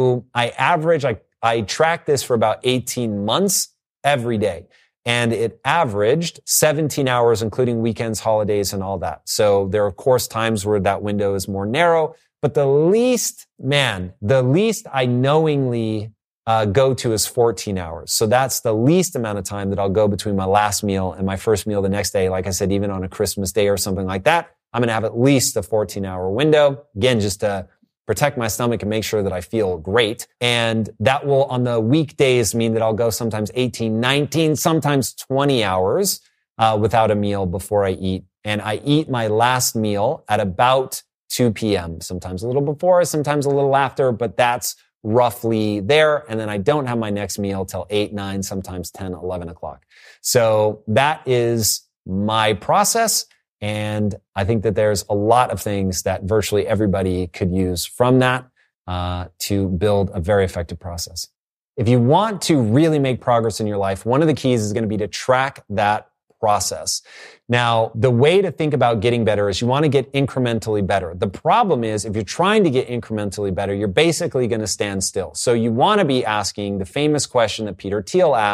track this for about 18 months every day. And it averaged 17 hours, including weekends, holidays, and all that. So there are, of course, times where that window is more narrow. But the least I knowingly go to is 14 hours. So that's the least amount of time that I'll go between my last meal and my first meal the next day. Like I said, even on a Christmas day or something like that, I'm going to have at least a 14-hour window. Again, just to protect my stomach and make sure that I feel great. And that will, on the weekdays, mean that I'll go sometimes 18, 19, sometimes 20 hours without a meal before I eat. And I eat my last meal at about 2 p.m., sometimes a little before, sometimes a little after, but that's roughly there. And then I don't have my next meal till 8, 9, sometimes 10, 11 o'clock. So that is my process. And I think that there's a lot of things that virtually everybody could use from that to build a very effective process. If you want to really make progress in your life, one of the keys is going to be to track that process. Now, the way to think about getting better is you want to get incrementally better. The problem is, if you're trying to get incrementally better, you're basically going to stand still. So you want to be asking the famous question that Peter Thiel asked: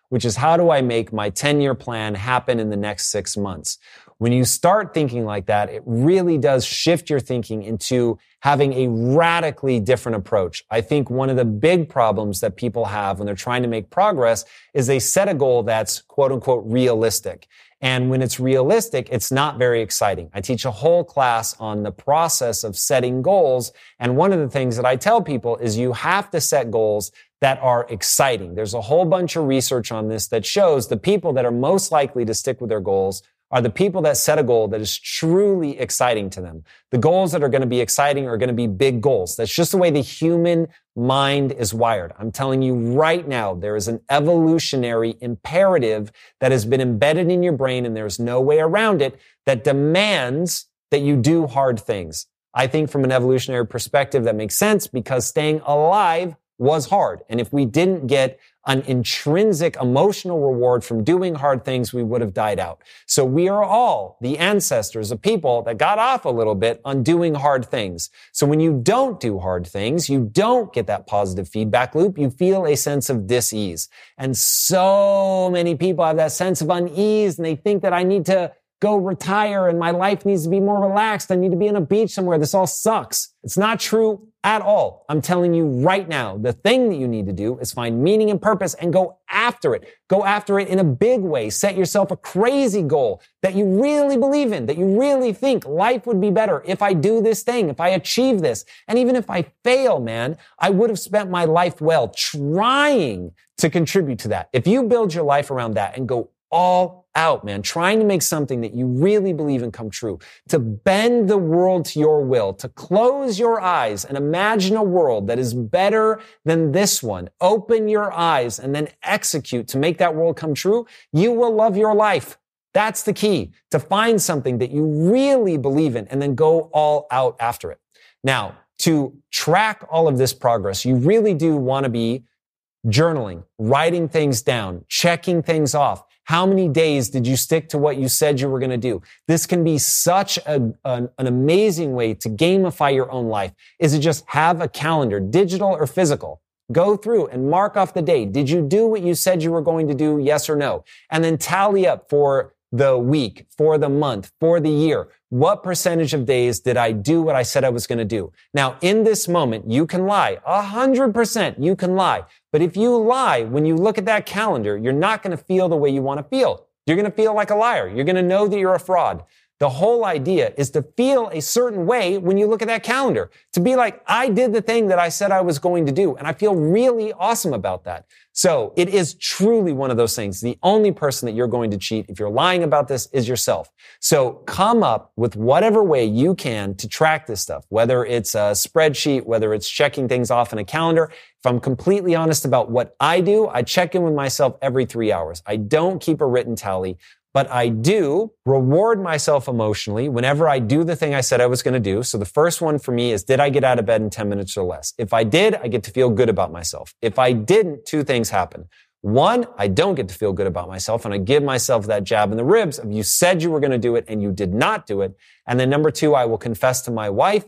which is how do I make my 10-year plan happen in the next 6 months? When you start thinking like that, it really does shift your thinking into having a radically different approach. I think one of the big problems that people have when they're trying to make progress is they set a goal that's quote unquote realistic. And when it's realistic, it's not very exciting. I teach a whole class on the process of setting goals. And one of the things that I tell people is you have to set goals that are exciting. There's a whole bunch of research on this that shows the people that are most likely to stick with their goals are the people that set a goal that is truly exciting to them. The goals that are going to be exciting are going to be big goals. That's just the way the human mind is wired. I'm telling you right now, there is an evolutionary imperative that has been embedded in your brain, and there's no way around it, that demands that you do hard things. I think from an evolutionary perspective, that makes sense because staying alive was hard. And if we didn't get an intrinsic emotional reward from doing hard things, we would have died out. So we are all the ancestors of people that got off a little bit on doing hard things. So when you don't do hard things, you don't get that positive feedback loop. You feel a sense of dis-ease. And so many people have that sense of unease, and they think that I need to go retire and my life needs to be more relaxed. I need to be on a beach somewhere. This all sucks. It's not true at all. I'm telling you right now, the thing that you need to do is find meaning and purpose and go after it. Go after it in a big way. Set yourself a crazy goal that you really believe in, that you really think life would be better if I do this thing, if I achieve this. And even if I fail, man, I would have spent my life well trying to contribute to that. If you build your life around that and go all out, man, trying to make something that you really believe in come true, to bend the world to your will, to close your eyes and imagine a world that is better than this one, open your eyes and then execute to make that world come true, you will love your life. That's the key, to find something that you really believe in and then go all out after it. Now, to track all of this progress, you really do want to be journaling, writing things down, checking things off. How many days did you stick to what you said you were going to do? This can be such an amazing way to gamify your own life, is to just have a calendar, digital or physical. Go through and mark off the day. Did you do what you said you were going to do? Yes or no? And then tally up for the week, for the month, for the year. What percentage of days did I do what I said I was going to do? Now, in this moment, you can lie. 100% you can lie. But if you lie, when you look at that calendar, you're not going to feel the way you want to feel. You're going to feel like a liar. You're going to know that you're a fraud. The whole idea is to feel a certain way when you look at that calendar. To be like, I did the thing that I said I was going to do, and I feel really awesome about that. So it is truly one of those things. The only person that you're going to cheat if you're lying about this is yourself. So come up with whatever way you can to track this stuff, whether it's a spreadsheet, whether it's checking things off in a calendar. If I'm completely honest about what I do, I check in with myself every 3 hours. I don't keep a written tally. But I do reward myself emotionally whenever I do the thing I said I was going to do. So the first one for me is, did I get out of bed in 10 minutes or less? If I did, I get to feel good about myself. If I didn't, two things happen. One, I don't get to feel good about myself, and I give myself that jab in the ribs of, you said you were going to do it and you did not do it. And then number two, I will confess to my wife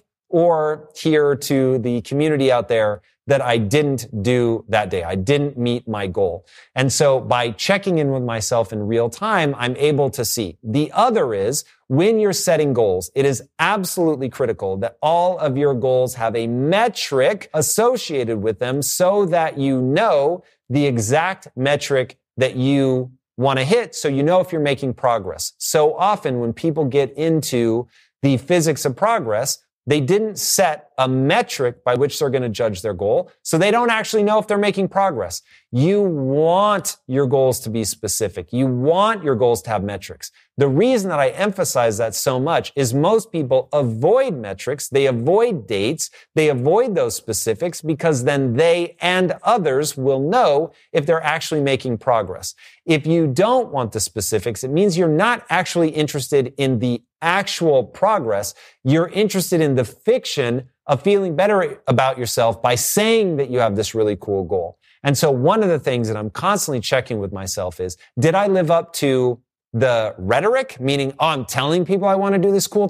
or here to the community out there that I didn't do that day. I didn't meet my goal. And so by checking in with myself in real time, I'm able to see. The other is, when you're setting goals, it is absolutely critical that all of your goals have a metric associated with them so that you know the exact metric that you want to hit, so you know if you're making progress. So often when people get into the physics of progress, they didn't set a metric by which they're going to judge their goal, so they don't actually know if they're making progress. You want your goals to be specific. You want your goals to have metrics. The reason that I emphasize that so much is most people avoid metrics. They avoid dates. They avoid those specifics because then they and others will know if they're actually making progress. If you don't want the specifics, it means you're not actually interested in the actual progress. You're interested in the fiction of feeling better about yourself by saying that you have this really cool goal. And so one of the things that I'm constantly checking with myself is, did I live up to the rhetoric, meaning, oh, I'm telling people I want to do this cool thing?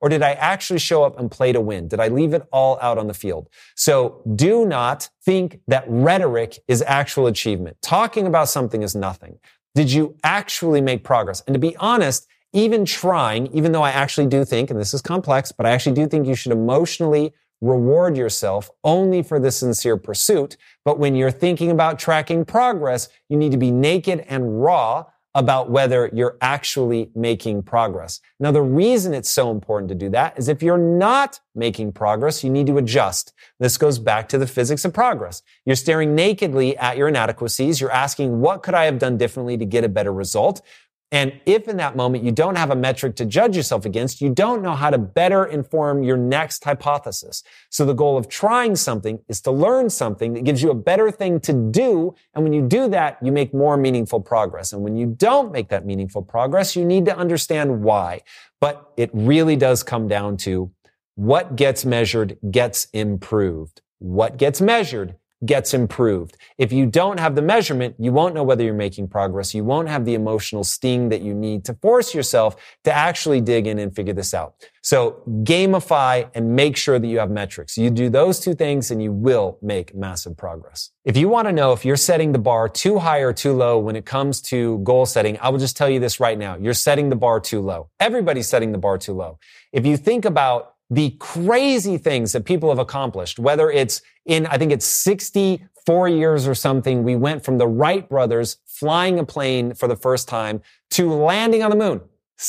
or did I actually show up and play to win? Did I leave it all out on the field? So do not think that rhetoric is actual achievement. Talking about something is nothing. Did you actually make progress? And to be honest, even trying, even though I actually do think, and this is complex, but I actually do think you should emotionally reward yourself only for the sincere pursuit. But when you're thinking about tracking progress, you need to be naked and raw about whether you're actually making progress. Now, the reason it's so important to do that is if you're not making progress, you need to adjust. This goes back to the physics of progress. You're staring nakedly at your inadequacies. You're asking, what could I have done differently to get a better result? And if in that moment you don't have a metric to judge yourself against, you don't know how to better inform your next hypothesis. So the goal of trying something is to learn something that gives you a better thing to do. And when you do that, you make more meaningful progress. And when you don't make that meaningful progress, you need to understand why. But it really does come down to what gets measured gets improved. What gets measured gets improved. If you don't have the measurement, you won't know whether you're making progress. You won't have the emotional sting that you need to force yourself to actually dig in and figure this out. So gamify and make sure that you have metrics. You do those two things and you will make massive progress. If you want to know if you're setting the bar too high or too low when it comes to goal setting, I will just tell you this right now. You're setting the bar too low. Everybody's setting the bar too low. If you think about the crazy things that people have accomplished, whether it's I think it's 64 years or something, we went from the Wright brothers flying a plane for the first time to landing on the moon.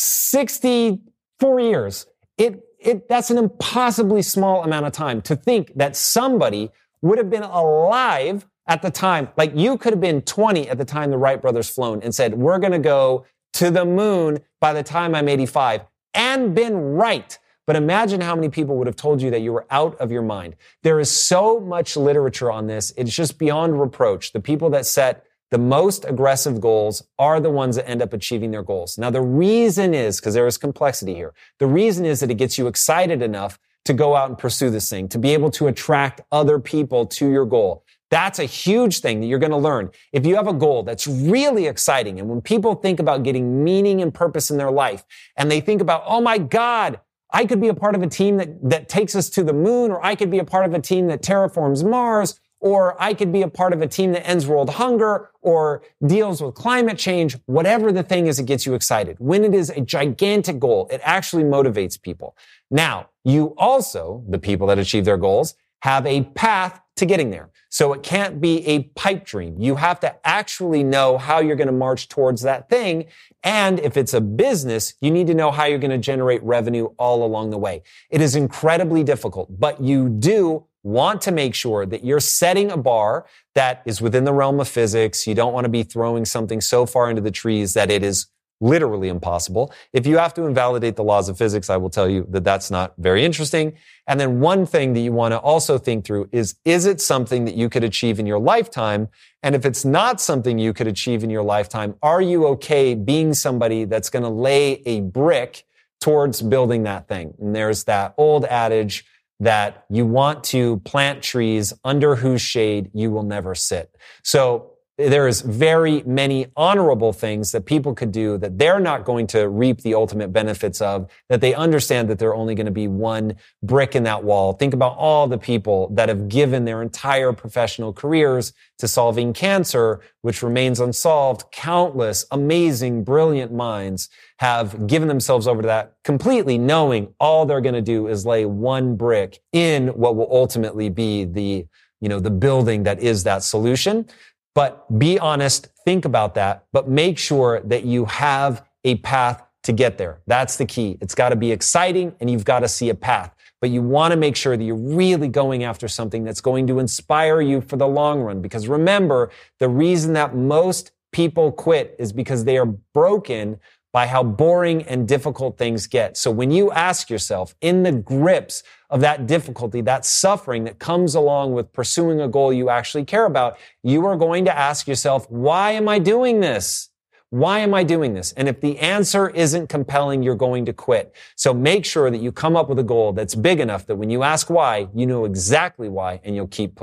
64 years. That's an impossibly small amount of time to think that somebody would have been alive at the time. Like you could have been 20 at the time the Wright brothers flown and said, we're going to go to the moon by the time I'm 85 and been right. But imagine how many people would have told you that you were out of your mind. There is so much literature on this. It's just beyond reproach. The people that set the most aggressive goals are the ones that end up achieving their goals. Now, the reason is, because there is complexity here, the reason is that it gets you excited enough to go out and pursue this thing, to be able to attract other people to your goal. That's a huge thing that you're going to learn. If you have a goal that's really exciting, and when people think about getting meaning and purpose in their life, and they think about, oh my God, I could be a part of a team that takes us to the moon, or I could be a part of a team that terraforms Mars, or I could be a part of a team that ends world hunger or deals with climate change. Whatever the thing is, it gets you excited. When it is a gigantic goal, it actually motivates people. Now, you also, the people that achieve their goals, have a path to getting there. So it can't be a pipe dream. You have to actually know how you're going to march towards that thing. And if it's a business, you need to know how you're going to generate revenue all along the way. It is incredibly difficult, but you do want to make sure that you're setting a bar that is within the realm of physics. You don't want to be throwing something so far into the trees that it is literally impossible. If you have to invalidate the laws of physics, I will tell you that that's not very interesting. And then one thing that you want to also think through is it something that you could achieve in your lifetime? And if it's not something you could achieve in your lifetime, are you okay being somebody that's going to lay a brick towards building that thing? And there's that old adage that you want to plant trees under whose shade you will never sit. So there is very many honorable things that people could do that they're not going to reap the ultimate benefits of, that they understand that they're only going to be one brick in that wall. Think about all the people that have given their entire professional careers to solving cancer, which remains unsolved. Countless amazing, brilliant minds have given themselves over to that completely, knowing all they're going to do is lay one brick in what will ultimately be the building that is that solution. But be honest, think about that, but make sure that you have a path to get there. That's the key. It's got to be exciting and you've got to see a path. But you want to make sure that you're really going after something that's going to inspire you for the long run. Because remember, the reason that most people quit is because they are broken by how boring and difficult things get. So when you ask yourself, in the grips of that difficulty, that suffering that comes along with pursuing a goal you actually care about, you are going to ask yourself, why am I doing this? Why am I doing this? And if the answer isn't compelling, you're going to quit. So make sure that you come up with a goal that's big enough that when you ask why, you know exactly why, and you'll keep pushing.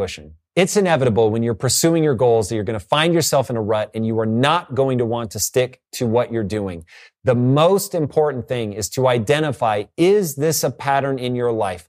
It's inevitable when you're pursuing your goals that you're going to find yourself in a rut and you are not going to want to stick to what you're doing. The most important thing is to identify, is this a pattern in your life?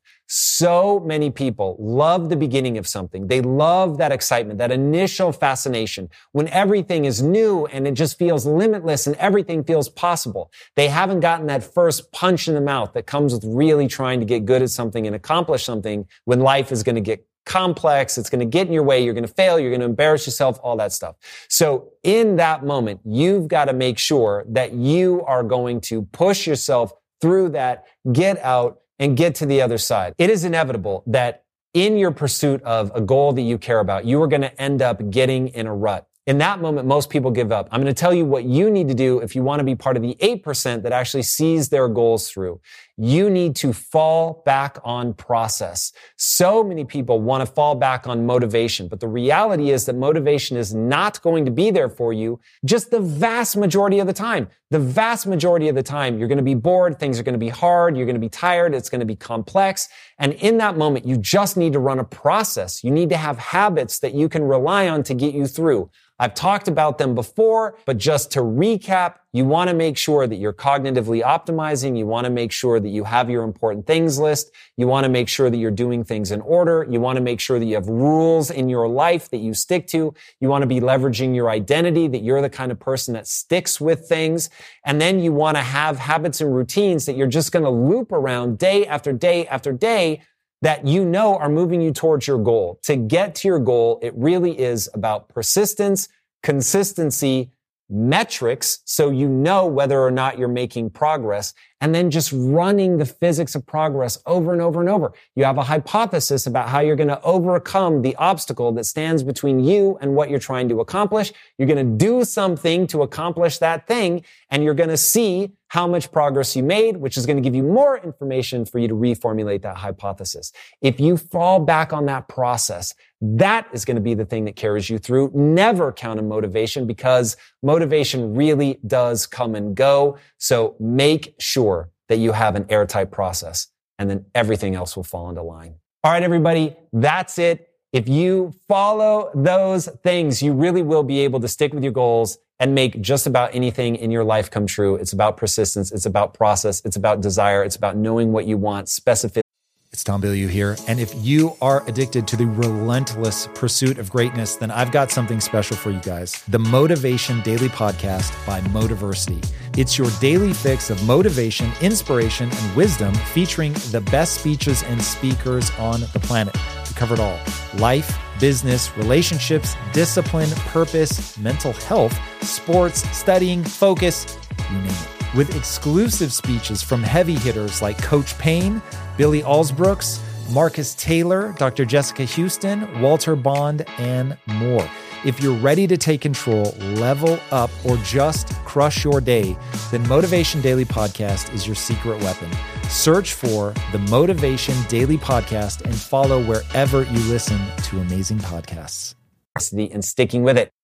So many people love the beginning of something. They love that excitement, that initial fascination when everything is new and it just feels limitless and everything feels possible. They haven't gotten that first punch in the mouth that comes with really trying to get good at something and accomplish something when life is going to get complex. It's going to get in your way. You're going to fail. You're going to embarrass yourself, all that stuff. So in that moment, you've got to make sure that you are going to push yourself through that, get out, and get to the other side. It is inevitable that in your pursuit of a goal that you care about, you are going to end up getting in a rut. In that moment, most people give up. I'm going to tell you what you need to do if you want to be part of the 8% that actually sees their goals through. You need to fall back on process. So many people want to fall back on motivation, but the reality is that motivation is not going to be there for you just the vast majority of the time. The vast majority of the time, you're going to be bored, things are going to be hard, you're going to be tired, it's going to be complex. And in that moment, you just need to run a process. You need to have habits that you can rely on to get you through. I've talked about them before, but just to recap, you want to make sure that you're cognitively optimizing. You want to make sure that you have your important things list. You want to make sure that you're doing things in order. You want to make sure that you have rules in your life that you stick to. You want to be leveraging your identity, that you're the kind of person that sticks with things. And then you want to have habits and routines that you're just going to loop around day after day after day that you know are moving you towards your goal. To get to your goal, it really is about persistence, consistency, metrics, so you know whether or not you're making progress, and then just running the physics of progress over and over and over. You have a hypothesis about how you're going to overcome the obstacle that stands between you and what you're trying to accomplish. You're going to do something to accomplish that thing, and you're going to see how much progress you made, which is going to give you more information for you to reformulate that hypothesis. If you fall back on that process, that is going to be the thing that carries you through. Never count on motivation, because motivation really does come and go. So make sure that you have an airtight process, and then everything else will fall into line. All right, everybody, that's it. If you follow those things, you really will be able to stick with your goals and make just about anything in your life come true. It's about persistence. It's about process. It's about desire. It's about knowing what you want, specificity. It's Tom Bilyeu here. And if you are addicted to the relentless pursuit of greatness, then I've got something special for you guys. The Motivation Daily Podcast by Motiversity. It's your daily fix of motivation, inspiration, and wisdom, featuring the best speeches and speakers on the planet. We cover it all: life, business, relationships, discipline, purpose, mental health, sports, studying, focus, you name it. With exclusive speeches from heavy hitters like Coach Payne, Billy Alsbrooks, Marcus Taylor, Dr. Jessica Houston, Walter Bond, and more. If you're ready to take control, level up, or just crush your day, then Motivation Daily Podcast is your secret weapon. Search for the Motivation Daily Podcast and follow wherever you listen to amazing podcasts. And sticking with it.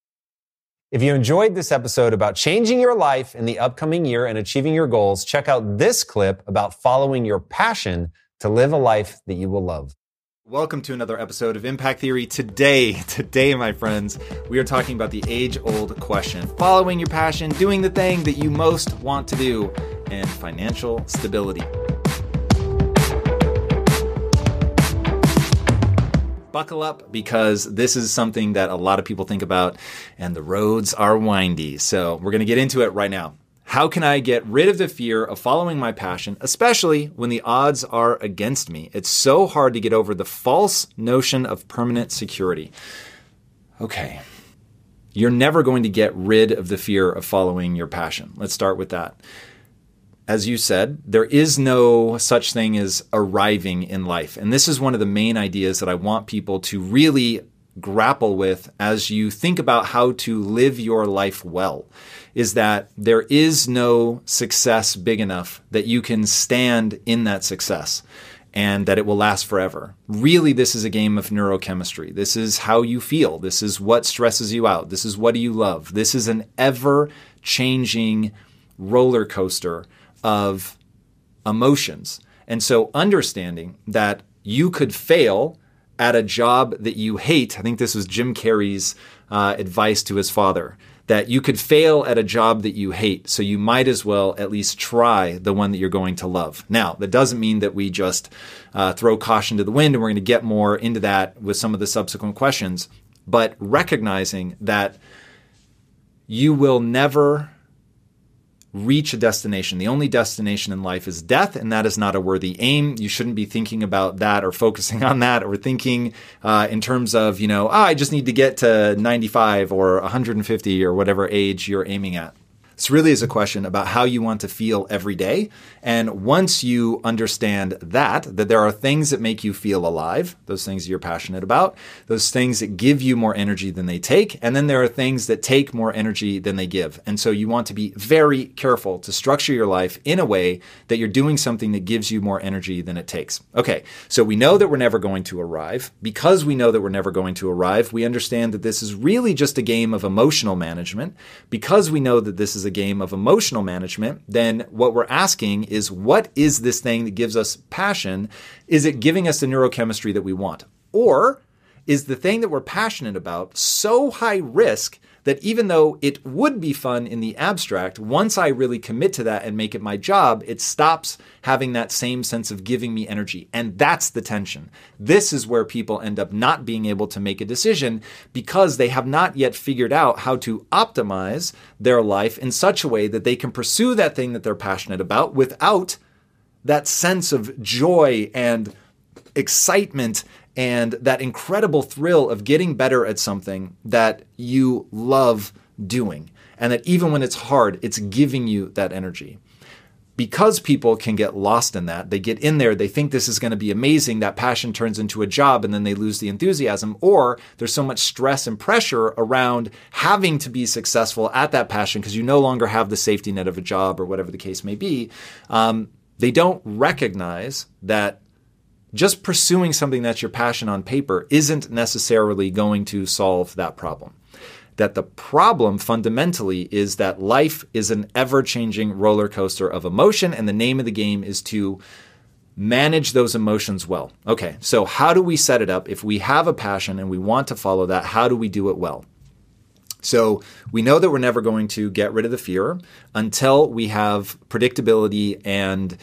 If you enjoyed this episode about changing your life in the upcoming year and achieving your goals, check out this clip about following your passion to live a life that you will love. Welcome to another episode of Impact Theory. Today, my friends, we are talking about the age-old question: following your passion, doing the thing that you most want to do, and financial stability. Buckle up, because this is something that a lot of people think about, and the roads are windy. So we're going to get into it right now. How can I get rid of the fear of following my passion, especially when the odds are against me? It's so hard to get over the false notion of permanent security. Okay. You're never going to get rid of the fear of following your passion. Let's start with that. As you said, there is no such thing as arriving in life. And this is one of the main ideas that I want people to really grapple with as you think about how to live your life well, is that there is no success big enough that you can stand in that success and that it will last forever. Really, this is a game of neurochemistry. This is how you feel. This is what stresses you out. This is what do you love. This is an ever-changing roller coaster of emotions. And so understanding that you could fail at a job that you hate. I think this was Jim Carrey's advice to his father, that you could fail at a job that you hate. So you might as well at least try the one that you're going to love. Now, that doesn't mean that we just throw caution to the wind, and we're going to get more into that with some of the subsequent questions. But recognizing that you will never reach a destination. The only destination in life is death, and that is not a worthy aim. You shouldn't be thinking about that or focusing on that or thinking in terms of, I just need to get to 95 or 150 or whatever age you're aiming at. This really is a question about how you want to feel every day. And once you understand that there are things that make you feel alive, those things you're passionate about, those things that give you more energy than they take, and then there are things that take more energy than they give. And so you want to be very careful to structure your life in a way that you're doing something that gives you more energy than it takes. Okay, so we know that we're never going to arrive. Because we know that we're never going to arrive, we understand that this is really just a game of emotional management. Because we know that this is a game of emotional management, then what we're asking is, what is this thing that gives us passion? Is it giving us the neurochemistry that we want? Or is the thing that we're passionate about so high risk that even though it would be fun in the abstract, once I really commit to that and make it my job, it stops having that same sense of giving me energy. And that's the tension. This is where people end up not being able to make a decision because they have not yet figured out how to optimize their life in such a way that they can pursue that thing that they're passionate about without that sense of joy and excitement and that incredible thrill of getting better at something that you love doing. And that even when it's hard, it's giving you that energy. Because people can get lost in that, they get in there, they think this is going to be amazing, that passion turns into a job, and then they lose the enthusiasm. Or there's so much stress and pressure around having to be successful at that passion because you no longer have the safety net of a job or whatever the case may be. They don't recognize that just pursuing something that's your passion on paper isn't necessarily going to solve that problem. That the problem fundamentally is that life is an ever-changing roller coaster of emotion, and the name of the game is to manage those emotions well. Okay, so how do we set it up? If we have a passion and we want to follow that, how do we do it well? So we know that we're never going to get rid of the fear until we have predictability and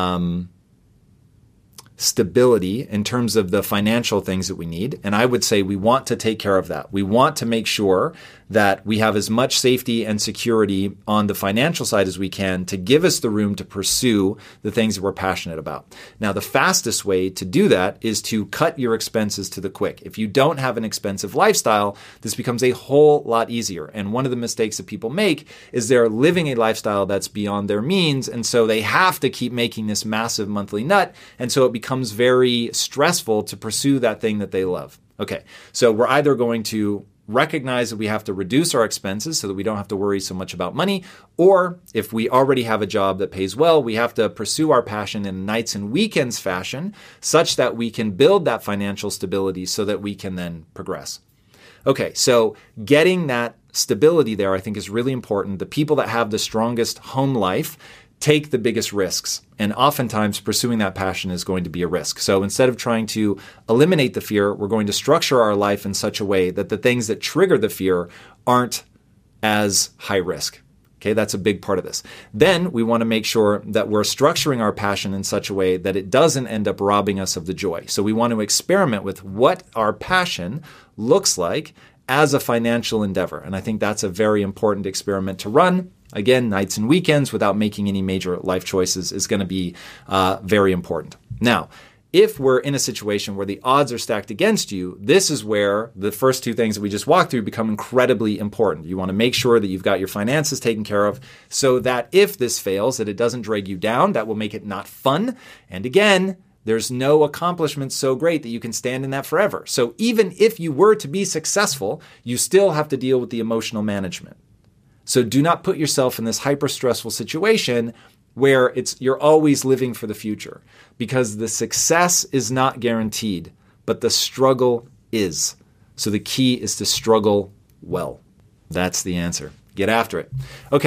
stability in terms of the financial things that we need. And I would say we want to take care of that. We want to make sure that we have as much safety and security on the financial side as we can to give us the room to pursue the things that we're passionate about. Now, the fastest way to do that is to cut your expenses to the quick. If you don't have an expensive lifestyle, this becomes a whole lot easier. And one of the mistakes that people make is they're living a lifestyle that's beyond their means. And so they have to keep making this massive monthly nut. And so it becomes very stressful to pursue that thing that they love. Okay, so we're either going to recognize that we have to reduce our expenses so that we don't have to worry so much about money, or if we already have a job that pays well, we have to pursue our passion in nights and weekends fashion such that we can build that financial stability so that we can then progress. Okay, so getting that stability there I think is really important. The people that have the strongest home life take the biggest risks. And oftentimes pursuing that passion is going to be a risk. So instead of trying to eliminate the fear, we're going to structure our life in such a way that the things that trigger the fear aren't as high risk. Okay, that's a big part of this. Then we want to make sure that we're structuring our passion in such a way that it doesn't end up robbing us of the joy. So we want to experiment with what our passion looks like as a financial endeavor. And I think that's a very important experiment to run. Again, nights and weekends without making any major life choices is going to be very important. Now, if we're in a situation where the odds are stacked against you, this is where the first two things that we just walked through become incredibly important. You want to make sure that you've got your finances taken care of so that if this fails, that it doesn't drag you down. That will make it not fun. And again, there's no accomplishment so great that you can stand in that forever. So even if you were to be successful, you still have to deal with the emotional management. So do not put yourself in this hyper-stressful situation where you're always living for the future, because the success is not guaranteed, but the struggle is. So the key is to struggle well. That's the answer. Get after it. Okay,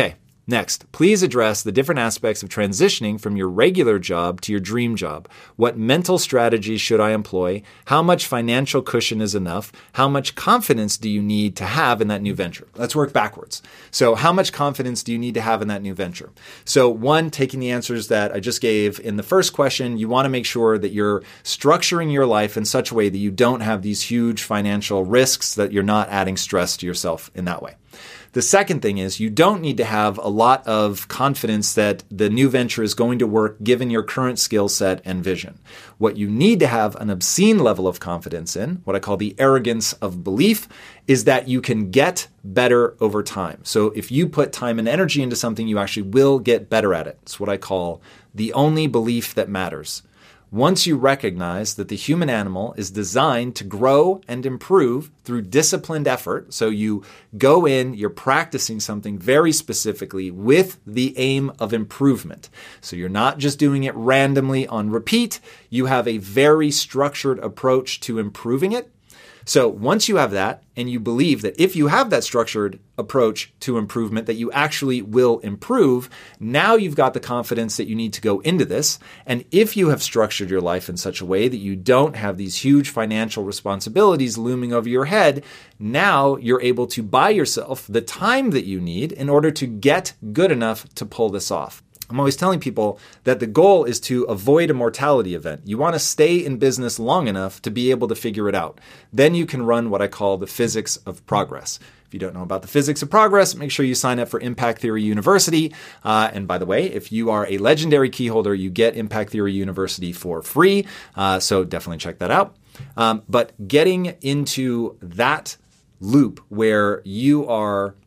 Next, please address the different aspects of transitioning from your regular job to your dream job. What mental strategies should I employ? How much financial cushion is enough? How much confidence do you need to have in that new venture? Let's work backwards. So how much confidence do you need to have in that new venture? So one, taking the answers that I just gave in the first question, you want to make sure that you're structuring your life in such a way that you don't have these huge financial risks, that you're not adding stress to yourself in that way. The second thing is you don't need to have a lot of confidence that the new venture is going to work given your current skill set and vision. What you need to have an obscene level of confidence in, what I call the arrogance of belief, is that you can get better over time. So if you put time and energy into something, you actually will get better at it. It's what I call the only belief that matters. Once you recognize that the human animal is designed to grow and improve through disciplined effort, so you go in, you're practicing something very specifically with the aim of improvement. So you're not just doing it randomly on repeat, you have a very structured approach to improving it. So once you have that, and you believe that if you have that structured approach to improvement, that you actually will improve, now you've got the confidence that you need to go into this. And if you have structured your life in such a way that you don't have these huge financial responsibilities looming over your head, now you're able to buy yourself the time that you need in order to get good enough to pull this off. I'm always telling people that the goal is to avoid a mortality event. You want to stay in business long enough to be able to figure it out. Then you can run what I call the physics of progress. If you don't know about the physics of progress, make sure you sign up for Impact Theory University. And by the way, if you are a legendary key holder, you get Impact Theory University for free. So definitely check that out. But getting into that loop where you are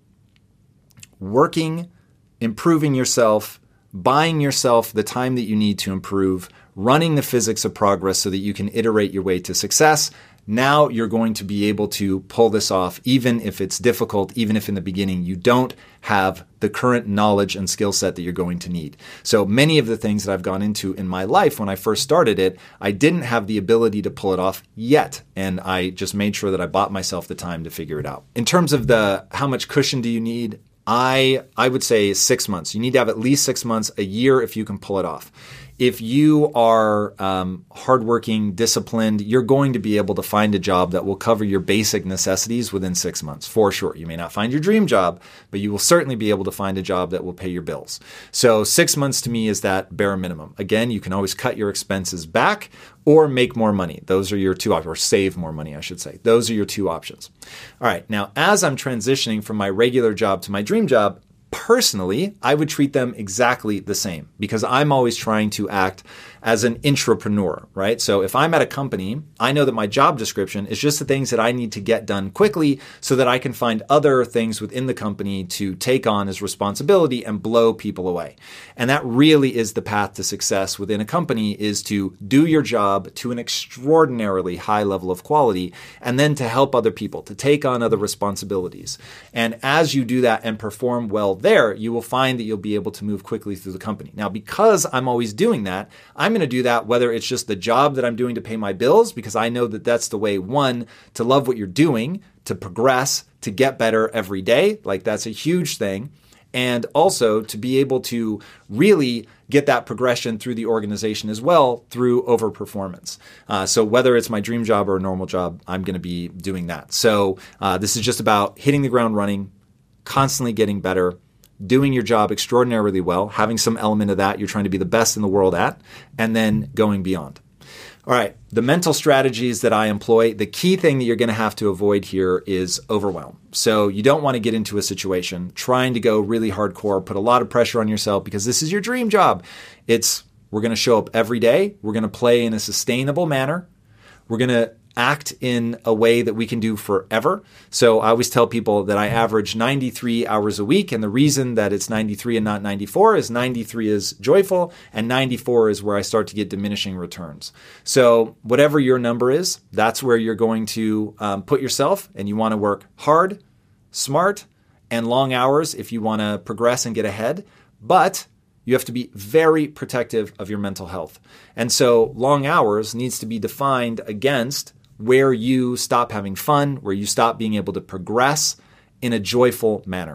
working, improving yourself, buying yourself the time that you need to improve, running the physics of progress so that you can iterate your way to success. Now you're going to be able to pull this off, even if it's difficult, even if in the beginning you don't have the current knowledge and skill set that you're going to need. So many of the things that I've gone into in my life when I first started it, I didn't have the ability to pull it off yet. And I just made sure that I bought myself the time to figure it out. In terms of how much cushion do you need? I would say 6 months. You need to have at least 6 months, a year if you can pull it off. If you are hardworking, disciplined, you're going to be able to find a job that will cover your basic necessities within 6 months, for sure. You may not find your dream job, but you will certainly be able to find a job that will pay your bills. So 6 months to me is that bare minimum. Again, you can always cut your expenses back or make more money. Those are your two options, or save more money, I should say. Those are your two options. All right, now as I'm transitioning from my regular job to my dream job, personally, I would treat them exactly the same because I'm always trying to act as an intrapreneur, right? So if I'm at a company, I know that my job description is just the things that I need to get done quickly so that I can find other things within the company to take on as responsibility and blow people away. And that really is the path to success within a company, is to do your job to an extraordinarily high level of quality and then to help other people, to take on other responsibilities. And as you do that and perform well there, you will find that you'll be able to move quickly through the company. Now, because I'm always doing that, I'm going to do that whether it's just the job that I'm doing to pay my bills, because I know that that's the way, one, to love what you're doing, to progress, to get better every day. Like that's a huge thing. And also to be able to really get that progression through the organization as well through overperformance. So whether it's my dream job or a normal job, I'm going to be doing that. So this is just about hitting the ground running, constantly getting better, doing your job extraordinarily well, having some element of that you're trying to be the best in the world at, and then going beyond. All right, the mental strategies that I employ, the key thing that you're going to have to avoid here is overwhelm. So you don't want to get into a situation trying to go really hardcore, put a lot of pressure on yourself because this is your dream job. We're going to show up every day. We're going to play in a sustainable manner. We're going to act in a way that we can do forever. So I always tell people that I average 93 hours a week. And the reason that it's 93 and not 94 is 93 is joyful and 94 is where I start to get diminishing returns. So whatever your number is, that's where you're going to put yourself, and you want to work hard, smart, and long hours if you want to progress and get ahead. But you have to be very protective of your mental health. And so long hours needs to be defined against where you stop having fun, where you stop being able to progress in a joyful manner.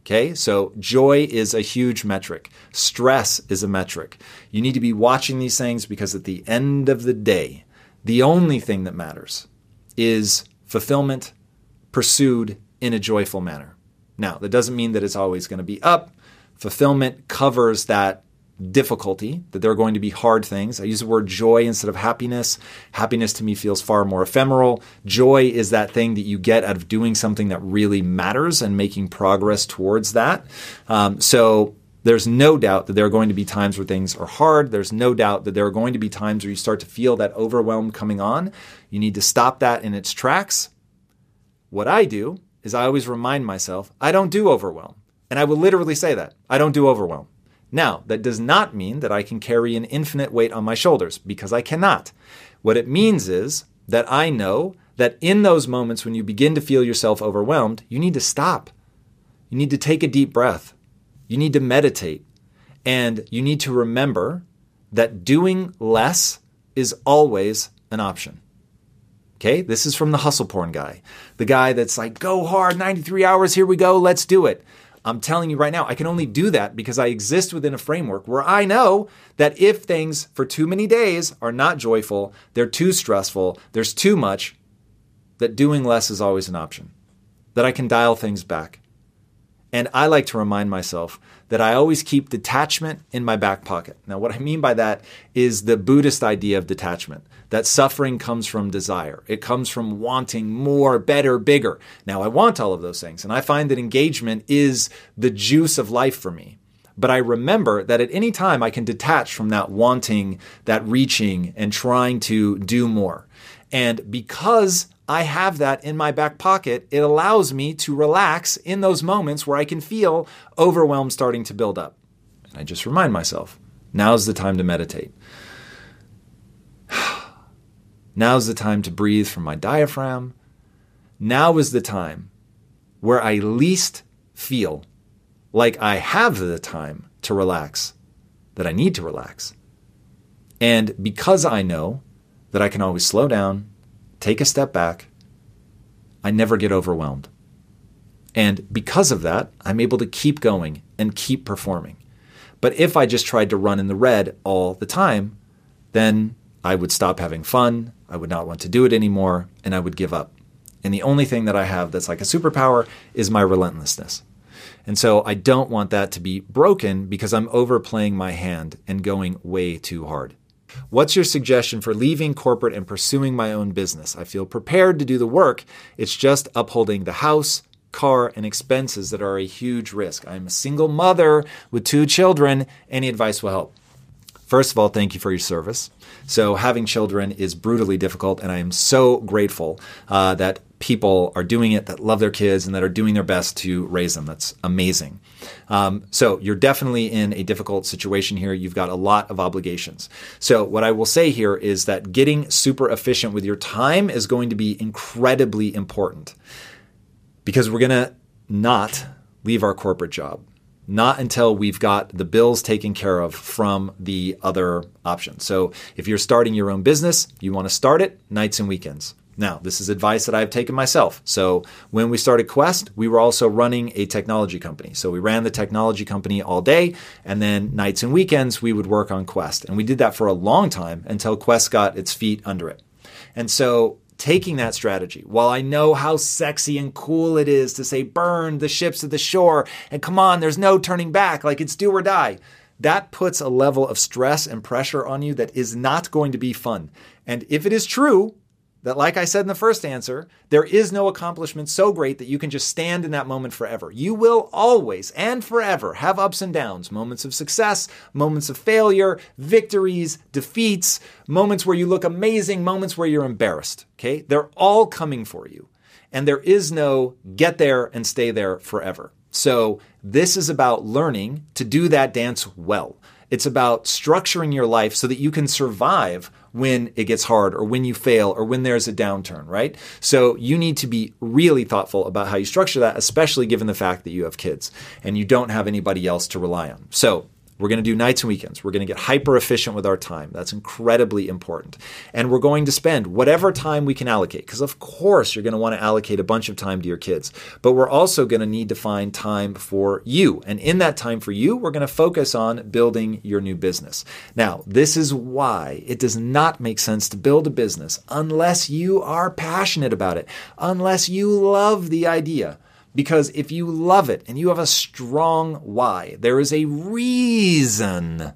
Okay, so joy is a huge metric. Stress is a metric. You need to be watching these things because at the end of the day, the only thing that matters is fulfillment pursued in a joyful manner. Now, that doesn't mean that it's always going to be up. Fulfillment covers that difficulty, that there are going to be hard things. I use the word joy instead of happiness. Happiness to me feels far more ephemeral. Joy is that thing that you get out of doing something that really matters and making progress towards that. So there's no doubt that there are going to be times where things are hard. There's no doubt that there are going to be times where you start to feel that overwhelm coming on. You need to stop that in its tracks. What I do is I always remind myself, I don't do overwhelm. And I will literally say that. I don't do overwhelm. Now, that does not mean that I can carry an infinite weight on my shoulders, because I cannot. What it means is that I know that in those moments when you begin to feel yourself overwhelmed, you need to stop. You need to take a deep breath. You need to meditate. And you need to remember that doing less is always an option. Okay, this is from the hustle porn guy. The guy that's like, go hard, 93 hours, here we go, let's do it. I'm telling you right now, I can only do that because I exist within a framework where I know that if things for too many days are not joyful, they're too stressful, there's too much, that doing less is always an option, that I can dial things back. And I like to remind myself that I always keep detachment in my back pocket. Now, what I mean by that is the Buddhist idea of detachment, that suffering comes from desire. It comes from wanting more, better, bigger. Now, I want all of those things, and I find that engagement is the juice of life for me. But I remember that at any time I can detach from that wanting, that reaching, and trying to do more. And because I have that in my back pocket, it allows me to relax in those moments where I can feel overwhelm starting to build up. And I just remind myself, now's the time to meditate. Now's the time to breathe from my diaphragm. Now is the time where I least feel like I have the time to relax, that I need to relax. And because I know that I can always slow down, take a step back, I never get overwhelmed. And because of that, I'm able to keep going and keep performing. But if I just tried to run in the red all the time, then I would stop having fun, I would not want to do it anymore, and I would give up. And the only thing that I have that's like a superpower is my relentlessness. And so I don't want that to be broken because I'm overplaying my hand and going way too hard. What's your suggestion for leaving corporate and pursuing my own business? I feel prepared to do the work. It's just upholding the house, car, and expenses that are a huge risk. I'm a single mother with 2 children. Any advice will help. First of all, thank you for your service. So having children is brutally difficult, and I am so grateful that people are doing it, that love their kids, and that are doing their best to raise them. That's amazing. So you're definitely in a difficult situation here. You've got a lot of obligations. So what I will say here is that getting super efficient with your time is going to be incredibly important, because we're going to not leave our corporate job. Not until we've got the bills taken care of from the other options. So if you're starting your own business, you want to start it nights and weekends. Now, this is advice that I've taken myself. So when we started Quest, we were also running a technology company. So we ran the technology company all day, and then nights and weekends, we would work on Quest. And we did that for a long time until Quest got its feet under it. And so taking that strategy, while I know how sexy and cool it is to say, burn the ships at the shore, and come on, there's no turning back, like it's do or die, that puts a level of stress and pressure on you that is not going to be fun. And if it is true that, like I said in the first answer, there is no accomplishment so great that you can just stand in that moment forever. You will always and forever have ups and downs, moments of success, moments of failure, victories, defeats, moments where you look amazing, moments where you're embarrassed. Okay? They're all coming for you. And there is no get there and stay there forever. So this is about learning to do that dance well. It's about structuring your life so that you can survive when it gets hard or when you fail or when there's a downturn, right? So you need to be really thoughtful about how you structure that, especially given the fact that you have kids and you don't have anybody else to rely on. So We're going to do nights and weekends. We're going to get hyper efficient with our time. That's incredibly important. And we're going to spend whatever time we can allocate, because of course you're going to want to allocate a bunch of time to your kids. But we're also going to need to find time for you. And in that time for you, we're going to focus on building your new business. Now, this is why it does not make sense to build a business unless you are passionate about it, unless you love the idea. Because if you love it and you have a strong why, there is a reason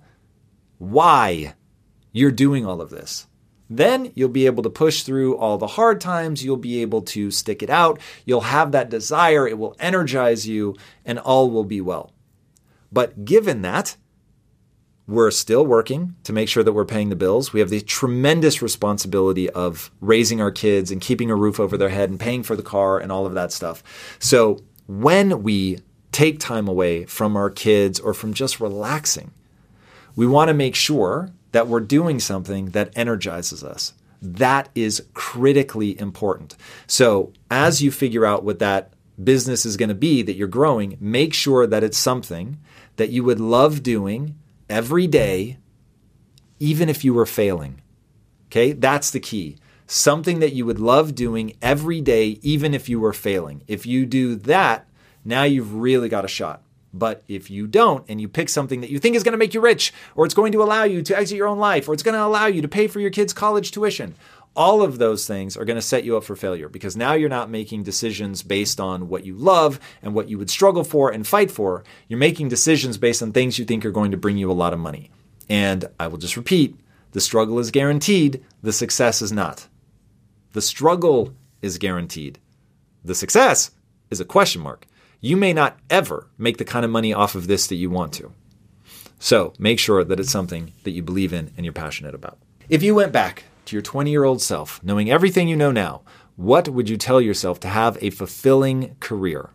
why you're doing all of this. Then you'll be able to push through all the hard times. You'll be able to stick it out. You'll have that desire. It will energize you and all will be well. But given that, we're still working to make sure that we're paying the bills. We have the tremendous responsibility of raising our kids and keeping a roof over their head and paying for the car and all of that stuff. So when we take time away from our kids or from just relaxing, we want to make sure that we're doing something that energizes us. That is critically important. So as you figure out what that business is going to be that you're growing, make sure that it's something that you would love doing every day, even if you were failing. Okay, that's the key. Something that you would love doing every day, even if you were failing. If you do that, now you've really got a shot. But if you don't, and you pick something that you think is going to make you rich, or it's going to allow you to exit your own life, or it's going to allow you to pay for your kids' college tuition, all of those things are going to set you up for failure, because now you're not making decisions based on what you love and what you would struggle for and fight for. You're making decisions based on things you think are going to bring you a lot of money. And I will just repeat, the struggle is guaranteed. The success is not. The struggle is guaranteed. The success is a question mark. You may not ever make the kind of money off of this that you want to. So make sure that it's something that you believe in and you're passionate about. If you went back to your 20-year-old self, knowing everything you know now, what would you tell yourself to have a fulfilling career?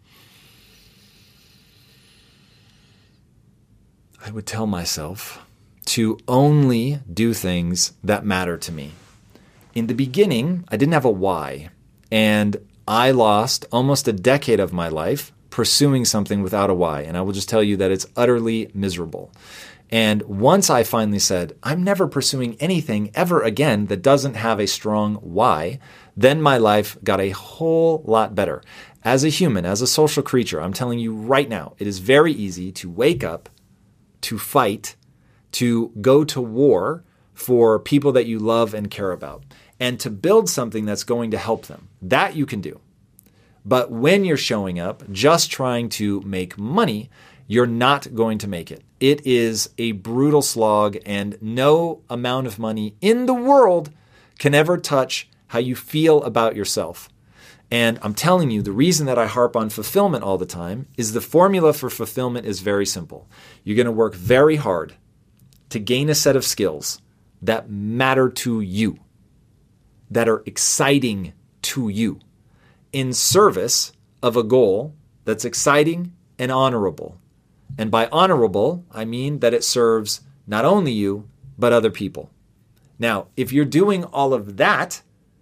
I would tell myself to only do things that matter to me. In the beginning, I didn't have a why, and I lost almost a decade of my life pursuing something without a why, and I will just tell you that it's utterly miserable. And once I finally said, I'm never pursuing anything ever again that doesn't have a strong why, then my life got a whole lot better. As a human, as a social creature, I'm telling you right now, it is very easy to wake up, to fight, to go to war for people that you love and care about, and to build something that's going to help them. That you can do. But when you're showing up just trying to make money, you're not going to make it. It is a brutal slog, and no amount of money in the world can ever touch how you feel about yourself. And I'm telling you, the reason that I harp on fulfillment all the time is the formula for fulfillment is very simple. You're going to work very hard to gain a set of skills that matter to you, that are exciting to you, in service of a goal that's exciting and honorable. And by honorable, I mean that it serves not only you, but other people. Now, if you're doing all of that,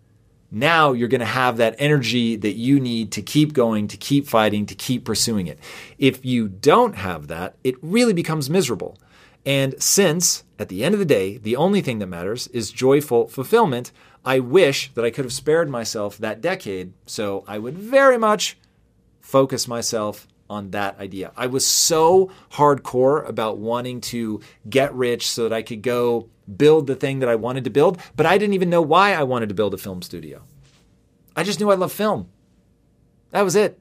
now you're going to have that energy that you need to keep going, to keep fighting, to keep pursuing it. If you don't have that, it really becomes miserable. And since, at the end of the day, the only thing that matters is joyful fulfillment, I wish that I could have spared myself that decade, so I would very much focus myself on that idea. I was so hardcore about wanting to get rich so that I could go build the thing that I wanted to build, but I didn't even know why I wanted to build a film studio. I just knew I loved film. That was it.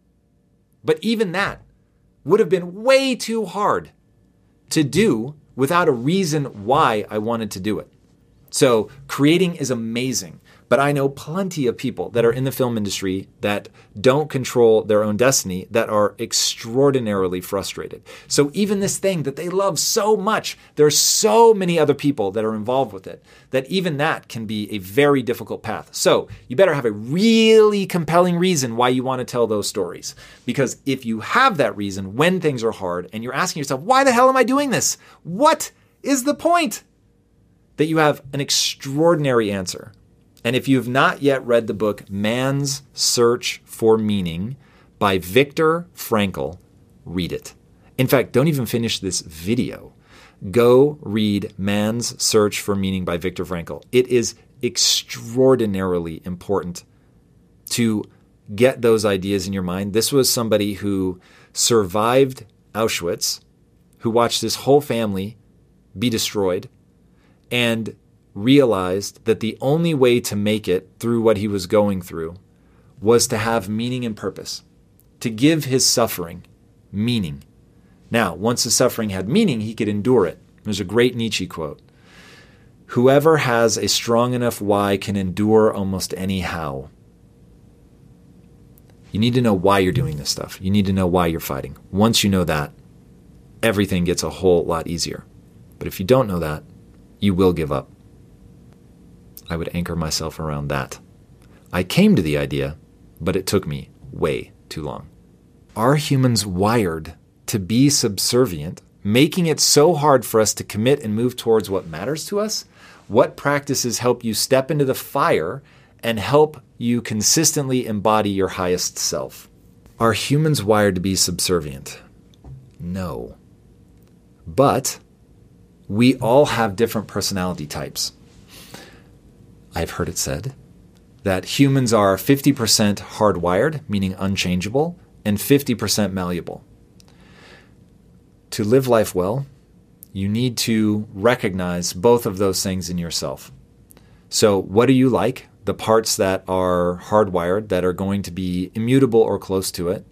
But even that would have been way too hard to do without a reason why I wanted to do it. So creating is amazing, but I know plenty of people that are in the film industry that don't control their own destiny, that are extraordinarily frustrated. So even this thing that they love so much, there's so many other people that are involved with it, that even that can be a very difficult path. So you better have a really compelling reason why you want to tell those stories. Because if you have that reason when things are hard and you're asking yourself, why the hell am I doing this? What is the point? That you have an extraordinary answer. And if you have not yet read the book Man's Search for Meaning by Viktor Frankl, read it. In fact, don't even finish this video. Go read Man's Search for Meaning by Viktor Frankl. It is extraordinarily important to get those ideas in your mind. This was somebody who survived Auschwitz, who watched his whole family be destroyed, and realized that the only way to make it through what he was going through was to have meaning and purpose, to give his suffering meaning. Now, once the suffering had meaning, he could endure it. There's a great Nietzsche quote. Whoever has a strong enough why can endure almost any how. You need to know why you're doing this stuff. You need to know why you're fighting. Once you know that, everything gets a whole lot easier. But if you don't know that, you will give up. I would anchor myself around that. I came to the idea, but it took me way too long. Are humans wired to be subservient, making it so hard for us to commit and move towards what matters to us? What practices help you step into the fire and help you consistently embody your highest self? Are humans wired to be subservient? No. But we all have different personality types. I've heard it said that humans are 50% hardwired, meaning unchangeable, and 50% malleable. To live life well, you need to recognize both of those things in yourself. So what do you like? The parts that are hardwired, that are going to be immutable or close to it.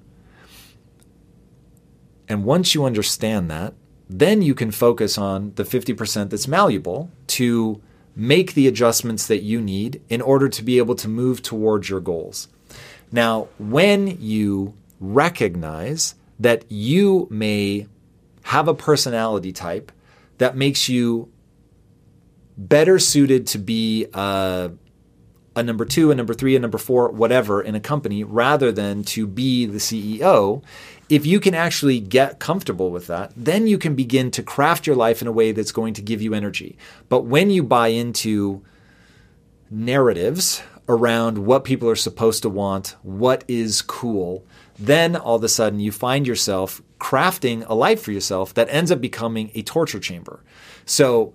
And once you understand that, then you can focus on the 50% that's malleable to make the adjustments that you need in order to be able to move towards your goals. Now, when you recognize that you may have a personality type that makes you better suited to be a number 2, a number 3, a number 4, whatever in a company rather than to be the CEO, if you can actually get comfortable with that, then you can begin to craft your life in a way that's going to give you energy. But when you buy into narratives around what people are supposed to want, what is cool, then all of a sudden you find yourself crafting a life for yourself that ends up becoming a torture chamber. So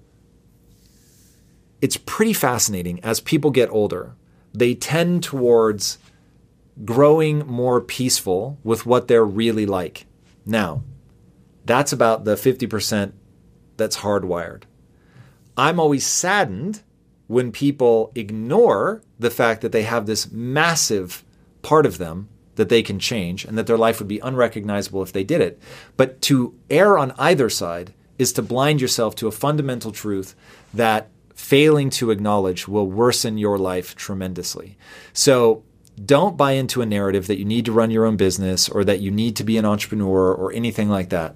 it's pretty fascinating. As people get older, they tend towards growing more peaceful with what they're really like. Now, that's about the 50% that's hardwired. I'm always saddened when people ignore the fact that they have this massive part of them that they can change and that their life would be unrecognizable if they did it. But to err on either side is to blind yourself to a fundamental truth that failing to acknowledge will worsen your life tremendously. So don't buy into a narrative that you need to run your own business or that you need to be an entrepreneur or anything like that.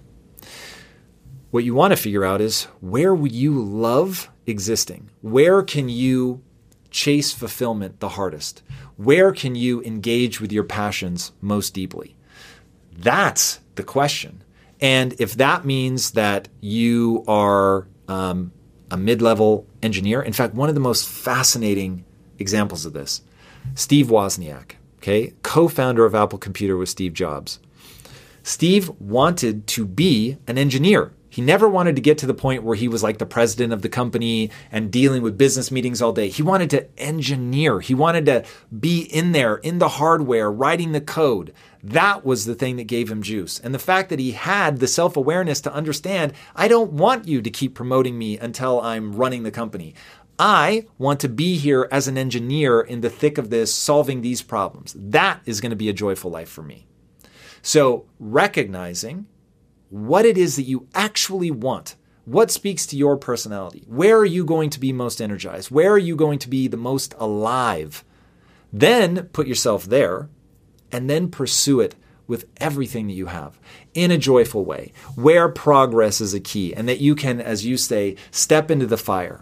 What you want to figure out is, where would you love existing? Where can you chase fulfillment the hardest? Where can you engage with your passions most deeply? That's the question. And if that means that you are a mid-level engineer, in fact, one of the most fascinating examples of this, Steve Wozniak, okay, co-founder of Apple Computer with Steve Jobs. Steve wanted to be an engineer. He never wanted to get to the point where he was like the president of the company and dealing with business meetings all day. He wanted to engineer. He wanted to be in there, in the hardware, writing the code. That was the thing that gave him juice. And the fact that he had the self-awareness to understand, I don't want you to keep promoting me until I'm running the company. I want to be here as an engineer in the thick of this, solving these problems. That is going to be a joyful life for me. So recognizing what it is that you actually want, what speaks to your personality, where are you going to be most energized, where are you going to be the most alive, then put yourself there and then pursue it with everything that you have in a joyful way, where progress is a key and that you can, as you say, step into the fire.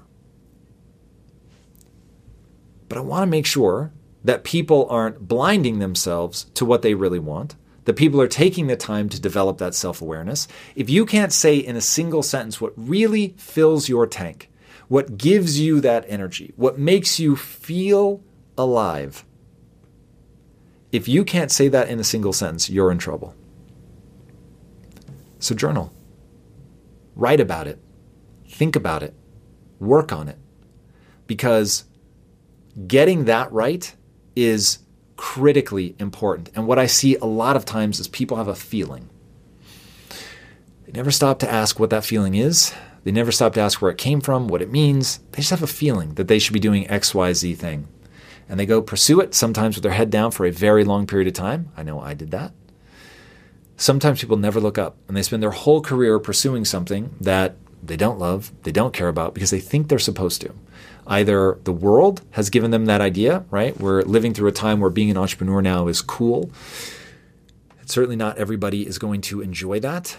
But I want to make sure that people aren't blinding themselves to what they really want, that people are taking the time to develop that self-awareness. If you can't say in a single sentence what really fills your tank, what gives you that energy, what makes you feel alive, if you can't say that in a single sentence, you're in trouble. So journal. Write about it. Think about it. Work on it. Because getting that right is critically important. And what I see a lot of times is people have a feeling. They never stop to ask what that feeling is. They never stop to ask where it came from, what it means. They just have a feeling that they should be doing X, Y, Z thing. And they go pursue it, sometimes with their head down for a very long period of time. I know I did that. Sometimes people never look up, and they spend their whole career pursuing something that they don't love, they don't care about, because they think they're supposed to. Either the world has given them that idea, right? We're living through a time where being an entrepreneur now is cool. And certainly not everybody is going to enjoy that.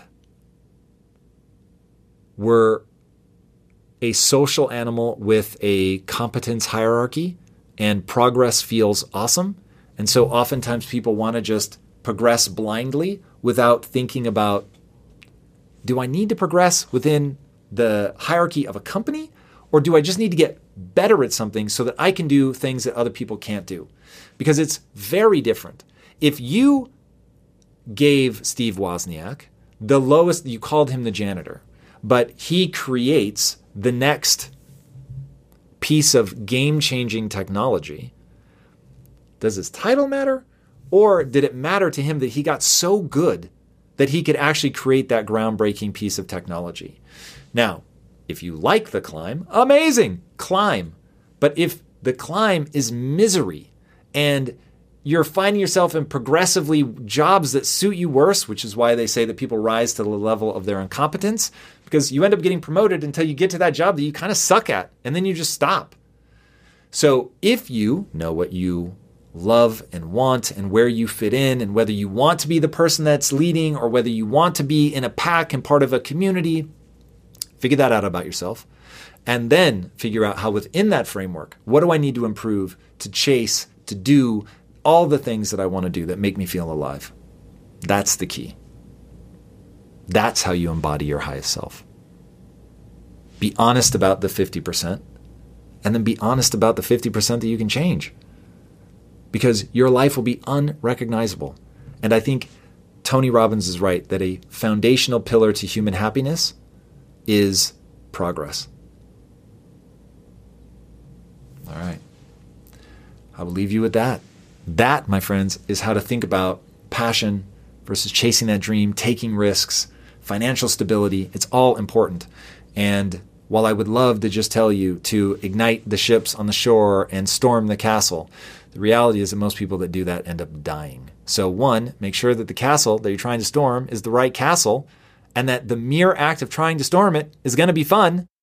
We're a social animal with a competence hierarchy, and progress feels awesome. And so oftentimes people want to just progress blindly without thinking about, do I need to progress within the hierarchy of a company, or do I just need to get better at something so that I can do things that other people can't do? Because it's very different. If you gave Steve Wozniak the lowest, you called him the janitor, but he creates the next piece of game-changing technology, does his title matter? Or did it matter to him that he got so good that he could actually create that groundbreaking piece of technology? Now, if you like the climb, amazing, climb. But if the climb is misery and you're finding yourself in progressively jobs that suit you worse, which is why they say that people rise to the level of their incompetence, because you end up getting promoted until you get to that job that you kind of suck at, and then you just stop. So if you know what you love and want and where you fit in, and whether you want to be the person that's leading or whether you want to be in a pack and part of a community, figure that out about yourself. And then figure out how within that framework, what do I need to improve to chase, to do all the things that I want to do that make me feel alive? That's the key. That's how you embody your highest self. Be honest about the 50%, and then be honest about the 50% that you can change. Because your life will be unrecognizable. And I think Tony Robbins is right that a foundational pillar to human happiness is progress. All right. I will leave you with that. That, my friends, is how to think about passion versus chasing that dream, taking risks, financial stability. It's all important. And while I would love to just tell you to ignite the ships on the shore and storm the castle, the reality is that most people that do that end up dying. So one, make sure that the castle that you're trying to storm is the right castle, and that the mere act of trying to storm it is going to be fun.